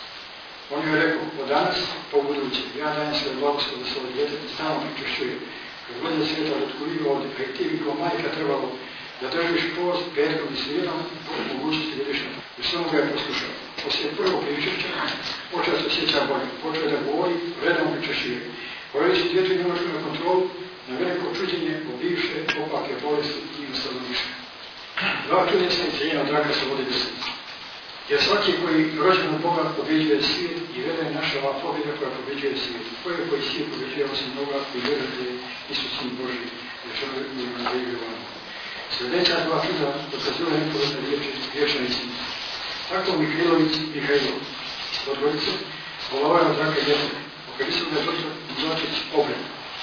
On je rekao, od danas, po buduće, ja dajem sve blagoslov da se ovo djete stalno pričešćuje. Kad godine svijeta otkurio ovdje, a i ti bi kao majka trebalo da držiš post, petkom i svijedom, po mogućnosti vidiš na to. I samo ga je poslušao. Poslije prvog pričešća, počeo se osjeća bolje, počeo da govori, redom pričešćuje. Poveli su djetu i Njemačku na kontrolu, na veliko čuđenje o bivše opake bolesti i ustalo više. Dva čudesna isceljenja od raka se vode deset. Jer svaki koji rođen od Boga pobjeđuje svijet i vjeruje naša ova pobjeda koja pobjeđuje svijet. Ko je koji svijet pobjeđuje osim Boga i vjeruje Isus sin Boži, jer što je u Evanđelju Jovana. Sljedeća dva čuda dokazuju nepovedne riječi vječne istine. Tako Mihajlović Mihajlov iz Podgorice volovao od raka djeteta. Operisao ga doktor Miločić Obred.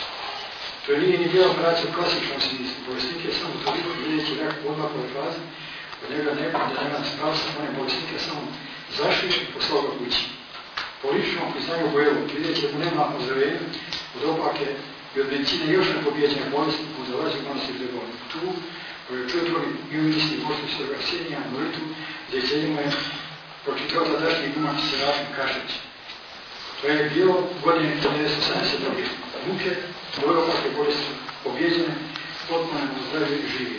To nije ni bila operacija u klasičnom smislu. Bolesnik je samo toliko vidjeći rak u odmakove fazi, od njega neko da nema spasa, on je bolesnika samo zašli i poslao ga kući. Po ličnom priznanju Bojevo, vidjeći da mu nema ozdravljenja od opake i od medicine još nepobijeđene bolesti, mu dolazi u manastir Debon. Tu, koji je čutvori i umislni profesor Arsenija Molitu, gdje se ima je pročitao tadašnji gumač Seražim Kašić. To je bilo godine devetnaest osamdeset druge. Muke, ove opake bolesti pobjeđene, potpuno zdravlje i živije.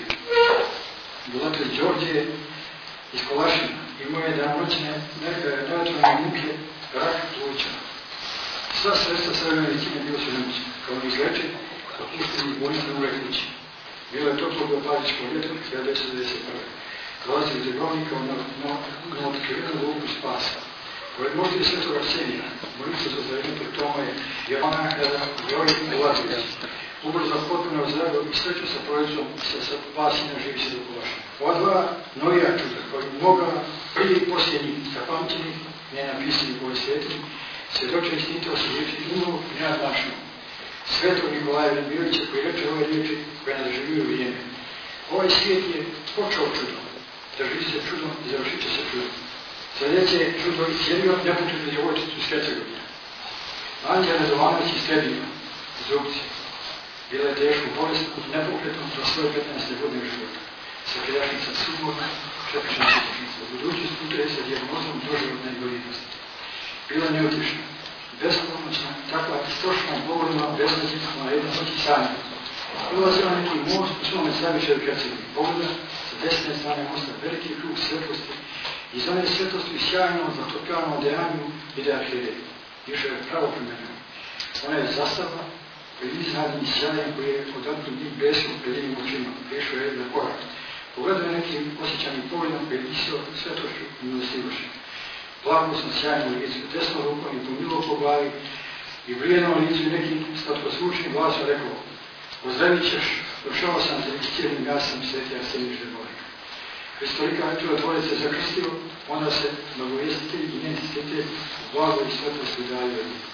Dolatelj Đorđe iz Kolašina imao je danonoćne nevatrane muke, rak pluća. Sva sredstva sve medicine bilo su nemoćne, kao ni izleče, opušteni bolnice u uvek kući. Bilo je toplo glopatičko ljeto hiljadu devetsto devedeset prve. Dolazi iz Debrovnika na otkrivenu luku spasa. Pored možda je svetog Arsenija, molitva za zdravljenje pred Toma je Jovana kada Georgij Ulazić ubrzo potpuno ozdravio i sreću sa prolicom sa spasina živi se do Kolašina. Ova dva novija čuda, koji mnoga prije i poslije njih zapamćenih, nenapisanih u ovoj sveti, svjedoče istinito se riječi umrlo i nenadmašno. Svetog Nikolaja Velimirovića koji reče ove riječi koje nadživljuju vrijeme. Ovaj svijet je počeo čudom, drži se čudom i završit će se čudom. Sljedeće je čudo iscijelio nepočetnu djevojčicu iz Hercegovine. Anđela Radovanović iz Trebinja, iz Opcije. Bila je tešku bolest, nepokretno do svoje petnaeste godine života. Sakidašnica sudbona, čepična čepičnica. U budućnost putuje sa dijagnozom doživotne invalidnosti. Bila neutišna, bespomoćna, takva istrošna, govorima, bezvezna, na jednom noći sanja. Ulazila neki most u svome zavičaju Hercegovini. Pogleda sa desne strane mosta veliki krug svetlosti. Iz one svetosti sjajno zatopljano odejanju ide arhirej. Više je pravo primenjeno. Ona je zastava, iznadni sjajan koji je odatno njih besom predinim očima. Prišao je na korak. Pogledao je nekim osjećanim pogledom koji je isao svetošću i milostivošću. Blagosno sjajno licu, desno rukom i pomilo po glavi i vrijedno licu i nekim slatkosvučnim glasom rekao: ozdravit ćeš, došao sam te cijelim, ja sam sveti Arsenij Ždebornik. Historika Hrvatskoj dvorice zakrstio, onda se nagovijestitelj i njen stitelj blago i svetlosti daju od njih.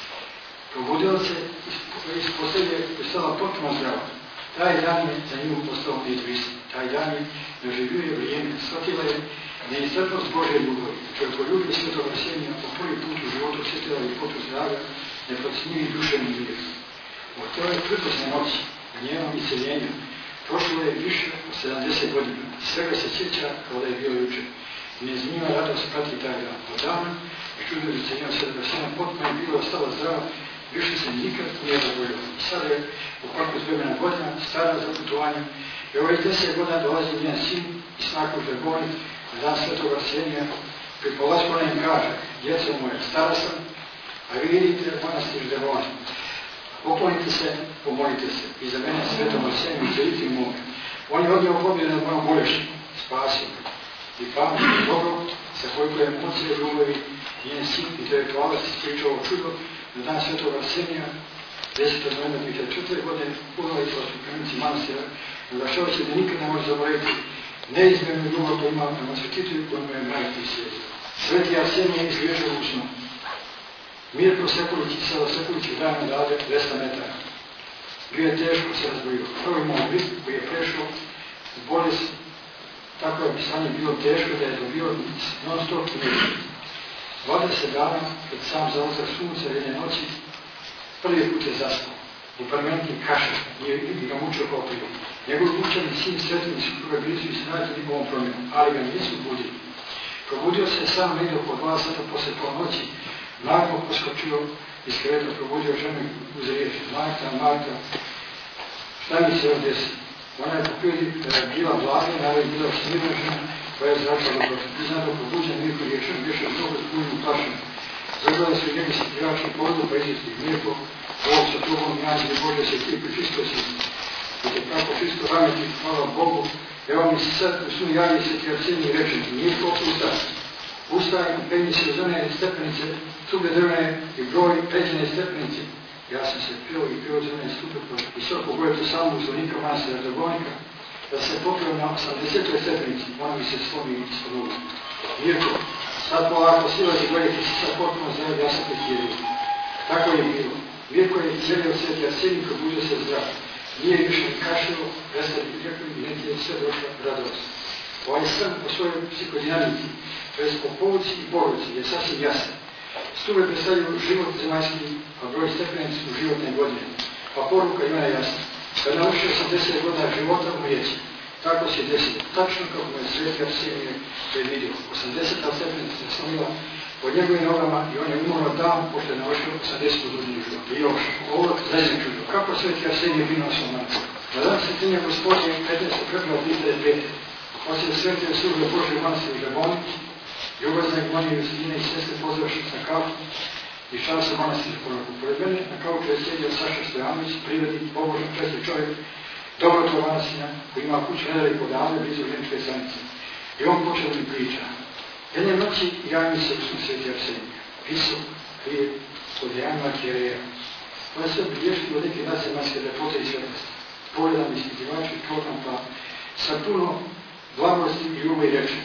Probudila se iz posljednje postala potpuno zdrava. Taj dan je za nju postao neizbrisan. Taj dan je doživljuje vrijeme. Shvatila je neiscrpnost Božje ljubavi. Čovjekoljublje svetog Arsenija po prvi put u životu osjetila i potu zdravlja, neprocjenjivi duševni mir. Od toj tvrdosne noći, u njenom iseljenju, prošlo je više od sedamdeset godina. Svega se sjeća kao da je bilo juče. Nezmljiva radost prati taj dan. Od dana i čudo iseljenja svetog Arsenija potpuno je bilo ostala zdrava, više se nikad nije zaboljila. I sada je u parku zbjegana godina, stara za putovanje. I ovih deset godina dolazi njen sin i snaku Ždebornik na dan svetog Arsenija. Pri polasku ona im kaže: djeco moje, stara sam, a vi vidite manastir Ždebornik. Poklonite se, pomolite se i za mene svetom Arseniju celiti moje. On je odnio pobjedu nad mojom bolešću, spasio me. I pametno dobro, sa koliko je moće ljubavi njen sin intelektualac ispričao o čudo na dan svetog Arsenija, desetog novembra dvije hiljade četvrte. godine, ulovica od pripremnici manastira, naglašavajući da nikad ne može zaboraviti neizmjernu ljubav koju ima prema svetitelju kojemu je majka i svijet. Sveti Arsenije izlježao u snu. Mirko Sekulić i Selo Sekulić u danu dade dvesta metara. Bio je teško se razbojio. Prvo imao bit koji je prešao u bolest. Tako je pisanje bilo teško da je dobio non stop mirko. dvadeset dana pred sam zauzak sunca jedne noći prvi put je zaspao. U permanentni kašalj, nije ga mučio kao prije. Njegov učeni sin sretni su prve blizu i snadili njegovom promjenom, ali ga nisu budili. Probudio se sam negdje oko dva sata posle polnoći, naglo poskočio iz kreveta, probudio ženu uz riječ: Marta, Marta, šta mi se ovdje desi? Ona je popili da je bila blagna, ali je bila smirna žena koja je zračala protiv. Iznad probuđen Mirko riješen, više mnogo zbunju plašen. Zagledali su njegi sitračni povodu, pa izvijesti Mirko: ovog sa tobom njađe Bože se ti pričisto si. Vidite kako čisto rameti, hvala Bogu. Evo mi se sad u snu javi se ti Arsenij reče: Mirko, ustaš. Ustajem, penji se uz one stepenice, stupe drvene i broj pređene stepenice. Ja sam se pio i pio uz one stupe visoko boje to samo uzvonika manastira Dragonika, da se popio na osamdesetoj stepenici, ona mi se slomi ispod uga. Mirko, sad polako silazi gledajte se sad potpuno zdrav, ja sam prekirio. Tako je bilo. Mirko je izjelio sveti Arsenij, probudio se zdrav. Nije više ni kašljio, prestali i rekli i neki je sve došla radost. Ovaj san po svojoj psihodinamici, to je po povuci i poruci, je sasvim jasan. Stube predstavljaju život zemaljski, a broj stepenica su životne godine. Pa poruka ima je jasna. Kad naučio osamdeset godina života umrijeći, tako se desilo. Tačno kako mu je sveti Arsenije predvidio. osamdeseta stepenica se slomila pod njegovim nogama i on je umorao tam, pošto je naučio osamdeset godina života. I još, ovo zajedno čudo. Kako sveti Arsenije bio na svom načinu? Na dan svetinja Gospodnje petnaeste februara hiljadu devetsto trideset pete. Osim svetije službe Božje manastira u Žaboni, ljubazne gmonije Justina i sestre pozdrašli na kavu i šao se manastira poruku. Pored mene na kavu je sjedio Saša Stojanović, privrednik, pobožan, česti čovjek, dobrotvo manastira, koji ima kuću nedali podavne blizu Rimske stanice. I on počeo mi priča. Jedne noći javim se usnu sveti Arsenija, visok, prije, od Jana Kjereja. To je sve bilještilo neke nadzemaljske lepote i svetosti. Pogledam ispitivači, program pa sa puno blagosti i ljubavi reče.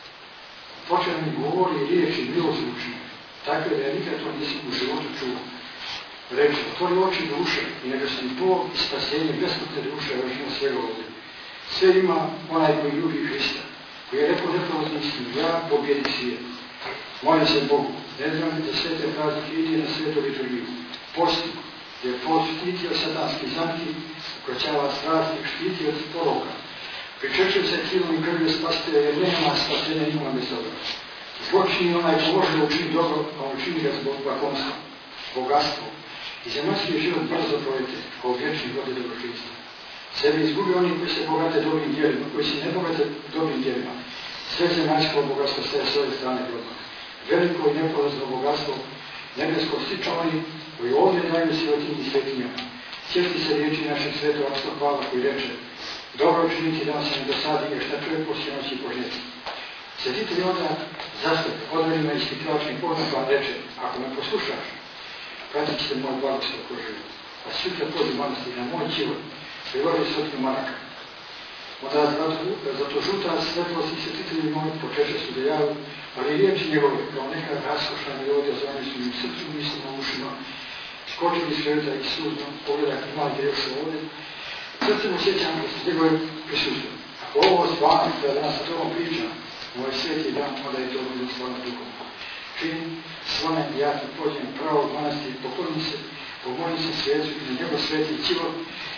Počeo mi govori riječi milozvučne, takve da ja nikad to nisam u životu čuo. Reče, otvori oči duše i neka sam Bog i spasenje besplatne duše vršimo svega ovdje. Sve ima onaj koji ljubi Hrista, koji je rekao neprolaznim istinu, ja pobjedi svijet. Molim se Bogu, ne znam da svete praznike ide na svetu liturgiju. Posti, gdje je post štitio satanski zamki, ukroćava strasti, štitio od poroka. Pričešio se cilom i krvio spasitelja, jer nema spasenja nima bez dobra. Zločini onaj može učini dobro, a učini ga zbog lakomstva, bogatstvo. I zemaljski život brzo projete, kao vječni vode dobro Hrista. Sebe izgubio oni koji se bogate dobrim djelima, koji se ne bogate dobrim djelima. Sve zemaljsko bogatstvo staje s ove strane groba. Veliko i nepolazno bogatstvo, nebesko stiča oni koji ovdje daju sirotinji i svetinjama. Sjeti se riječi našeg svetog apostolskog Pavla koji reče: dobro činiti da se ne dosadi, jer šta čuje poslije noći i požnjeti. Sjetitelj onda zastave, odmerima i ispitivačkim pogled vam reče: ako me poslušaš, pratit ćete moj blagoslov kroz život. A sutra pođi manastir na moj život, priloži stotinu maraka. Onda zato žuta svetlost i sjetitelji moji počeše su da javu, ali riječi njegove, kao neka raskošna melodija zvanje su im srcu, mislima, ušima, skočili iz kreveta i suzno, pogledak imali gdje još ovdje. Sad se mu sjećam da se njegove prisustvo. Ako ovo stvarno, da danas sa tobom pričam, moj sveti dan, onda je to bilo stvarno duhom. Čim svone ja tu pođem pravo u manastir, poklonim se, pomolim se svecu i na njegov sveti čivor,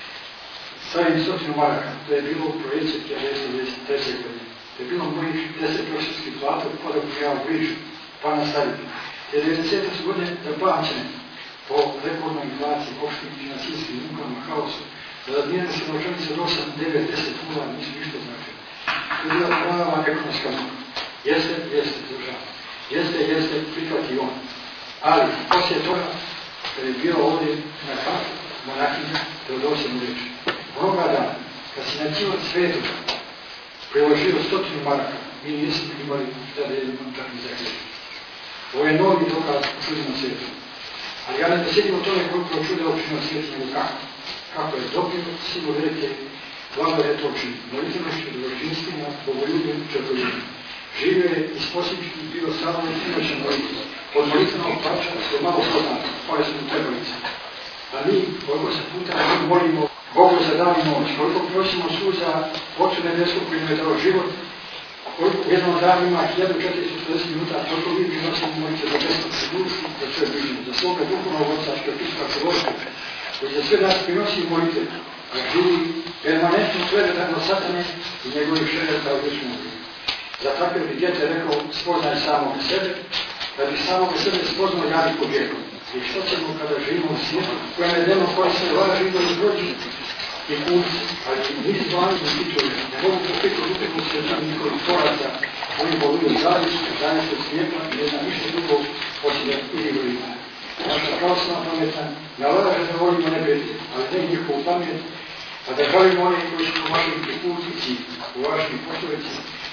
stavim stotinu maraka. To je bilo u projekcije hiljadu devetsto devedeset treće. godine. To je bilo mojih deset profesorskih plata, kada bi ja bližu, pa nastaviti. Te devedesete su godine zapamćene po rekordnoj inflaciji, opštim financijskim mukama, haosu. Da zmijene se novčanice od osam do devet deset fula nisu ništa značajne. To je bila prava ekonomska muka. Jeste, jeste, država. Jeste, jeste, prihvati on. Ali, poslije toga, kad je bio ovdje na kafu, monakinja, Teodosija mu reče: onoga dana, kad si na cijelom svetu priložio stotinu maraka, mi nismo imali šta da jedemo čak ni za hljeb. Ovo je novi dokaz u čudinom svijetu. Ali ja ne da sjedim o tome koliko čuda učinio svijetu, nego kako. Kako je dobio, sigur reke, glava je to čini. Molitevnošću, dobročinstvima, bogoljubim, črtoljubim. Živio je i sposlički bio samo i inačan molitva. Od molitvenog plaća se malo poznati, koje su mu trebalice. A mi, koliko se puta mi molimo Bogu za dan i noć, koliko prosimo suza Otcu nebeskog koji nam je dao život, koliko u jednom danu ima hiljadu četiristo četrdeset minuta, koliko mi prinosimo molitve za besplatnu dušu, za sve bližnje, za svoga duhovnog oca, što je Hrista Hrvatska, koji za sve nas prinosi molitve, a živi permanentno klevetano satane i njegovih šereta u vječnom životu. Za takve bi djete rekao: spoznaj samog sebe, da bi samog sebe spoznao ja bi pobjegao. I što ćemo kada živimo u svijetu, kojem je deno koji se važi do izbrođi i kupci, ali niz zvani do tičove, ne mogu popiti uteku svijeta njihovih poraza, oni boluju zavišće, zavišće svijetla i ne znam ništa drugo poslije ili vrima. Naša pravoslavna pametna nalaže da volimo nebedje, ali ne njihovu pamet, pa da žalimo oni koji su u vašim putnici, u vašim poslovici,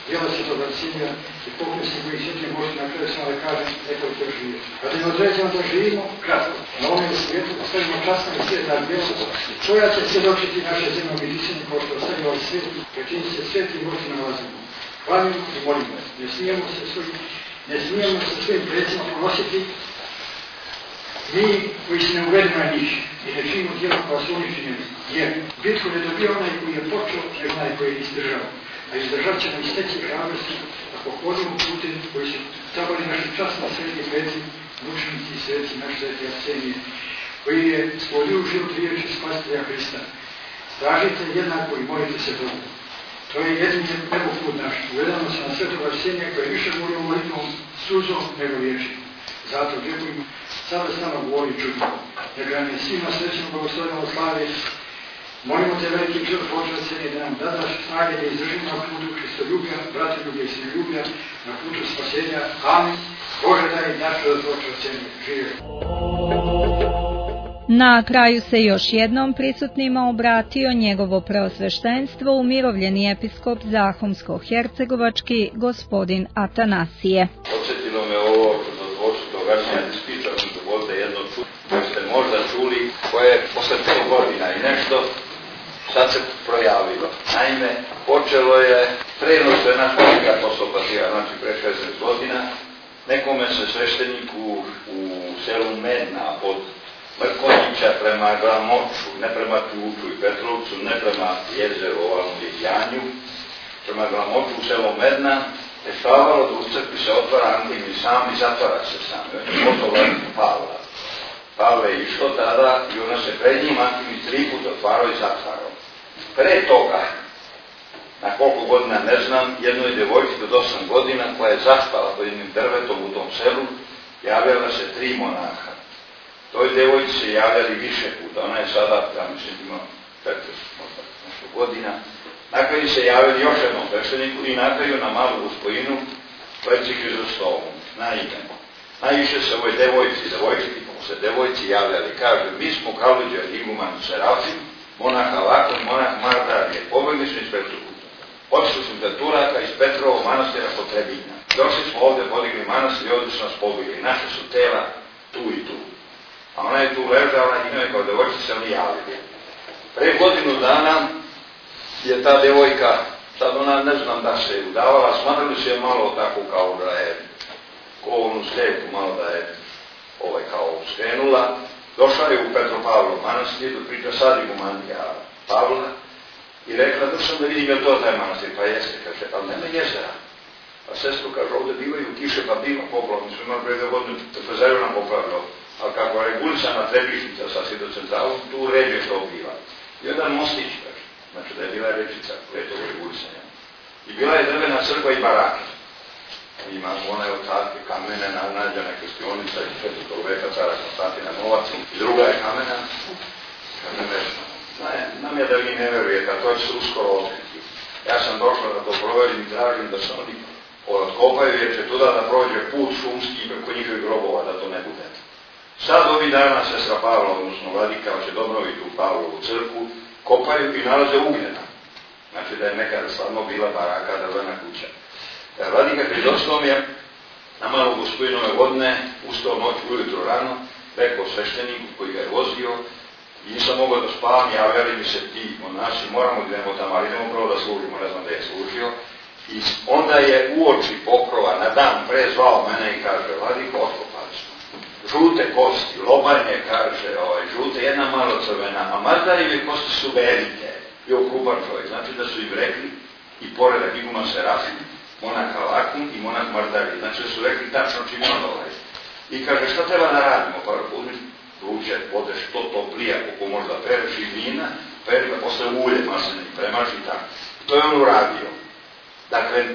djela Svetog Arsenija i poklonski koji sjetio možete na kraju samo da kažem nekoliko žive. Kada ne određemo da živimo kratko na ovom svijetu, ostavimo časna i svjetna djela, koja će svjedočiti naše zemlje medicine kao što ostavimo ovaj svijet, prečini se sveti i moći nalazimo. Hvalimo i molimo. Ne smijemo se svojim, ne smijemo se svojim predsjedom ponositi mi koji se ne uvedemo na njih i ne činimo djela koja su uničenjeni, jer bitku ne dobija onaj koji je počeo, nego onaj koji je izdržao. A izdržat ćemo i steći hrabrosti ako hodimo putem koji su trebali naši časni sveti preci, mučenici i sveti naše sveti Arsenije, koji je stvorio život riječi spasitelja Hrista. Stražite jednako i molite se Bogu. To je jedini nebo put naš. Uvedamo se na Svetog Arsenija koji više molimo molitvom suzom nego riječi. Zato djekujemo, sada s nama govori čudno. Neka nam je svima srećno blagoslovljeno slave. Molimo te veliki čud Bože Arsenije da nam dadaš snage da izdržimo na putu Hristoljublja, bratoljublja i sinoljublja, na putu spasenja. Amin. Bože daj naš čud Bože Arsenije. Živjeli. Na kraju se još jednom prisutnima obratio njegovo preosveštenstvo umirovljeni episkop Zahumsko-hercegovački gospodin Atanasije. Podsjetilo me ovo do dvočitog Arsenija ispričao sam dovolite jedno čudo koje ste možda čuli, koje posle pet godina i nešto sad se projavilo. Naime, počelo je, trenutno je naš velika posopatija, znači pre šesnaest godina, nekome se svešteniku u selu Medna od Mrkonjića prema Glamoču, ne prema Ključu i Petrovcu, ne prema jezeru ovom i Janju, prema Glamoču u selu Medna, dešavalo da u crkvi se otvara antimni sam i zatvara se sam. On je potovali Pavla. Pavle je išlo tada i ona se pred njim antimni tri put otvarao i zatvarao. Pre toga, na koliko godina ne znam, jednoj djevojci od osam godina koja je zaspala pod jednim drvetom u tom selu, javljala se tri monaha. Toj djevojci se javljali više puta, ona je sada, ja mislim, ima četrdeset godina. Na kraju se javili još jednom svešteniku i na kraju na malu gospojinu Leci Hristostovom, na ime. Najviše se ovoj devojci, devojčki, se devojci javljali, kaže, mi smo Kalođer, iguman Serafim, monah Alakon, monah Mardarije, pobegli smo iz Petrukuta. Otišli smo do Turaka iz Petrovog manastira kod Trebinja. Došli smo ovdje, podigli manastir i ovdje su nas pobegli. Naše su tela tu i tu. A ona je tu ležala i njoj kao devojčica se oni javili. Pre godinu dana je ta devojka, sad ona ne znam da se udavala, smatrali su je malo tako kao da je kovnu slijepu, malo da je ovaj kao skrenula. Došla je u Petropavlov manastir, priča sad igumanija Pavla i rekla, došla da vidim je to taj manastir, pa jeste, kaže, ali nema jezera. Pa sestru kaže, ovdje bivaju kiše, pa biva poplav, mi smo imali prve godine, Fezeru nam popravilo, ali kako je regulisana Trebišnica sa Sidocentralom, tu ređe to biva. I jedan mostić, kaže, znači da je bila rečica pretog regulisanja. I bila je drvena crkva i barake. Ima one ostatke kamene, nađena krstionica iz četvrtog veka cara Konstantina Novac i druga je kamena. Kaže, nešto. Nam je da vi ne verujete, a to će se uskoro otkriti. Ja sam došla da to proverim i tražim da se oni otkopaju, jer će tuda da prođe put šumski i preko njihovih grobova, da to ne bude. Sad ovih dana sestra Pavla, odnosno vladika, će dobroviti u Pavlovu crkvu, kopaju i nalaze ugljena. Znači da je nekada stvarno bila baraka, drvena kuća. Vladika Hristostovom je na malu gospodinove godine ustao noć ujutro rano, rekao svešteniku koji ga je vozio i nisam mogao da spavam, javljali mi se ti monasi, moramo da idemo tamo, ali idemo prvo da služimo, ne znam da je služio. I onda je uoči pokrova na dan pre zvao mene i kaže, Vladiko, otkopali smo. Žute kosti, lobanje, kaže, ovaj, žute, jedna malo crvena, a Mardarjeve kosti su velike, bio krupan čovjek, znači da su im rekli i poredak iguman Serafim, monah Alakun i monah Mardarije, znači da su rekli tačno čime on dolazi. I kaže, šta treba da radimo? Pa uzmiš vruće vode što toplije, ako možda pereš i vina, peri pa posle ulje masline i premaži tako. To je on uradio. Dakle,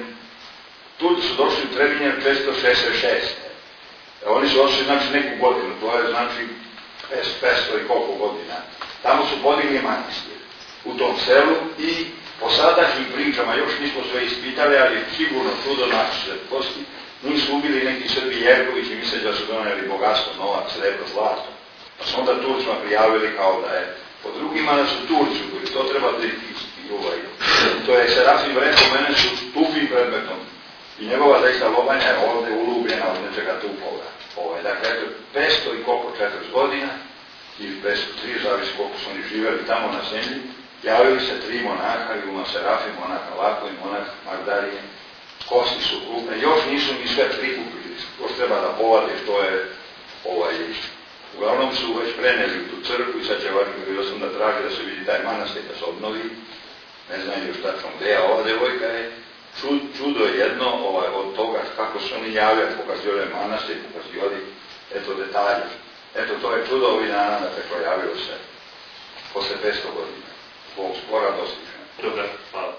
tu su došli u Trebinje četiristo šezdeset šeste. Oni su došli, znači, neku godinu, to je, znači, petsto i koliko godina. Tamo su podigli manastir u tom selu i po sadašnjim pričama, još nismo sve ispitali, ali sigurno čudo naše svetkosti, nisu ubili neki Srbi Jerkovići, misleći da su doneli bogatstvo, novac, srebro, zlato. Pa smo onda Turcima prijavili kao da je po drugima, da su Turci ubili, to treba da ovaj. To je Serafim rekao, mene su tupi predmetom. I njegova zaista lobanja je ovdje ulubljena od nečega tupoga. Ovaj, dakle, eto, petsto i koliko, četrdeset godina, ili petsto tri, zavisi koliko su oni živjeli tamo na zemlji, javili se tri monaha, Ilma Serafim, monah Lako i monah Magdarije. Kosti su krupne, još nisu ni sve prikupili, još treba da povade što je ovaj, uglavnom su već preneli u tu crkvu i sad će vidio sam da traži da se vidi taj manastir da se obnovi, ne znam još tačno gdje, a ova devojka je čud, čudo jedno ovaj, od toga kako su oni javljali, pokazivali manastir, pokazivali, eto detalje. Eto, to je čudo ovih dana da te pojavilo se posle petsto godina. Bog spora dostižno. Dobar, hvala.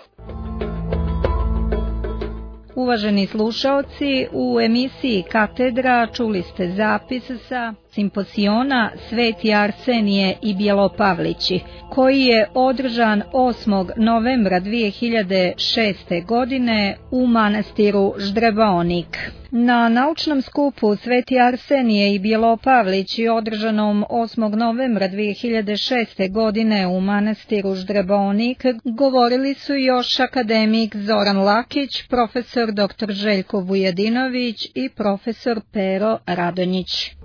Uvaženi slušaoci, u emisiji Katedra čuli ste zapis sa simposiona Sveti Arsenije i Bjelopavlići, koji je održan osmog novembra dvije hiljade šeste. godine u manastiru Ždrebaonik. Na naučnom skupu Sveti Arsenije i Bjelopavlići održanom osmog novembra dvije hiljade šeste. godine u manastiru Ždrebaonik govorili su još akademik Zoran Lakić, profesor doktor Željko Vujadinović i profesor Pero Radonjić.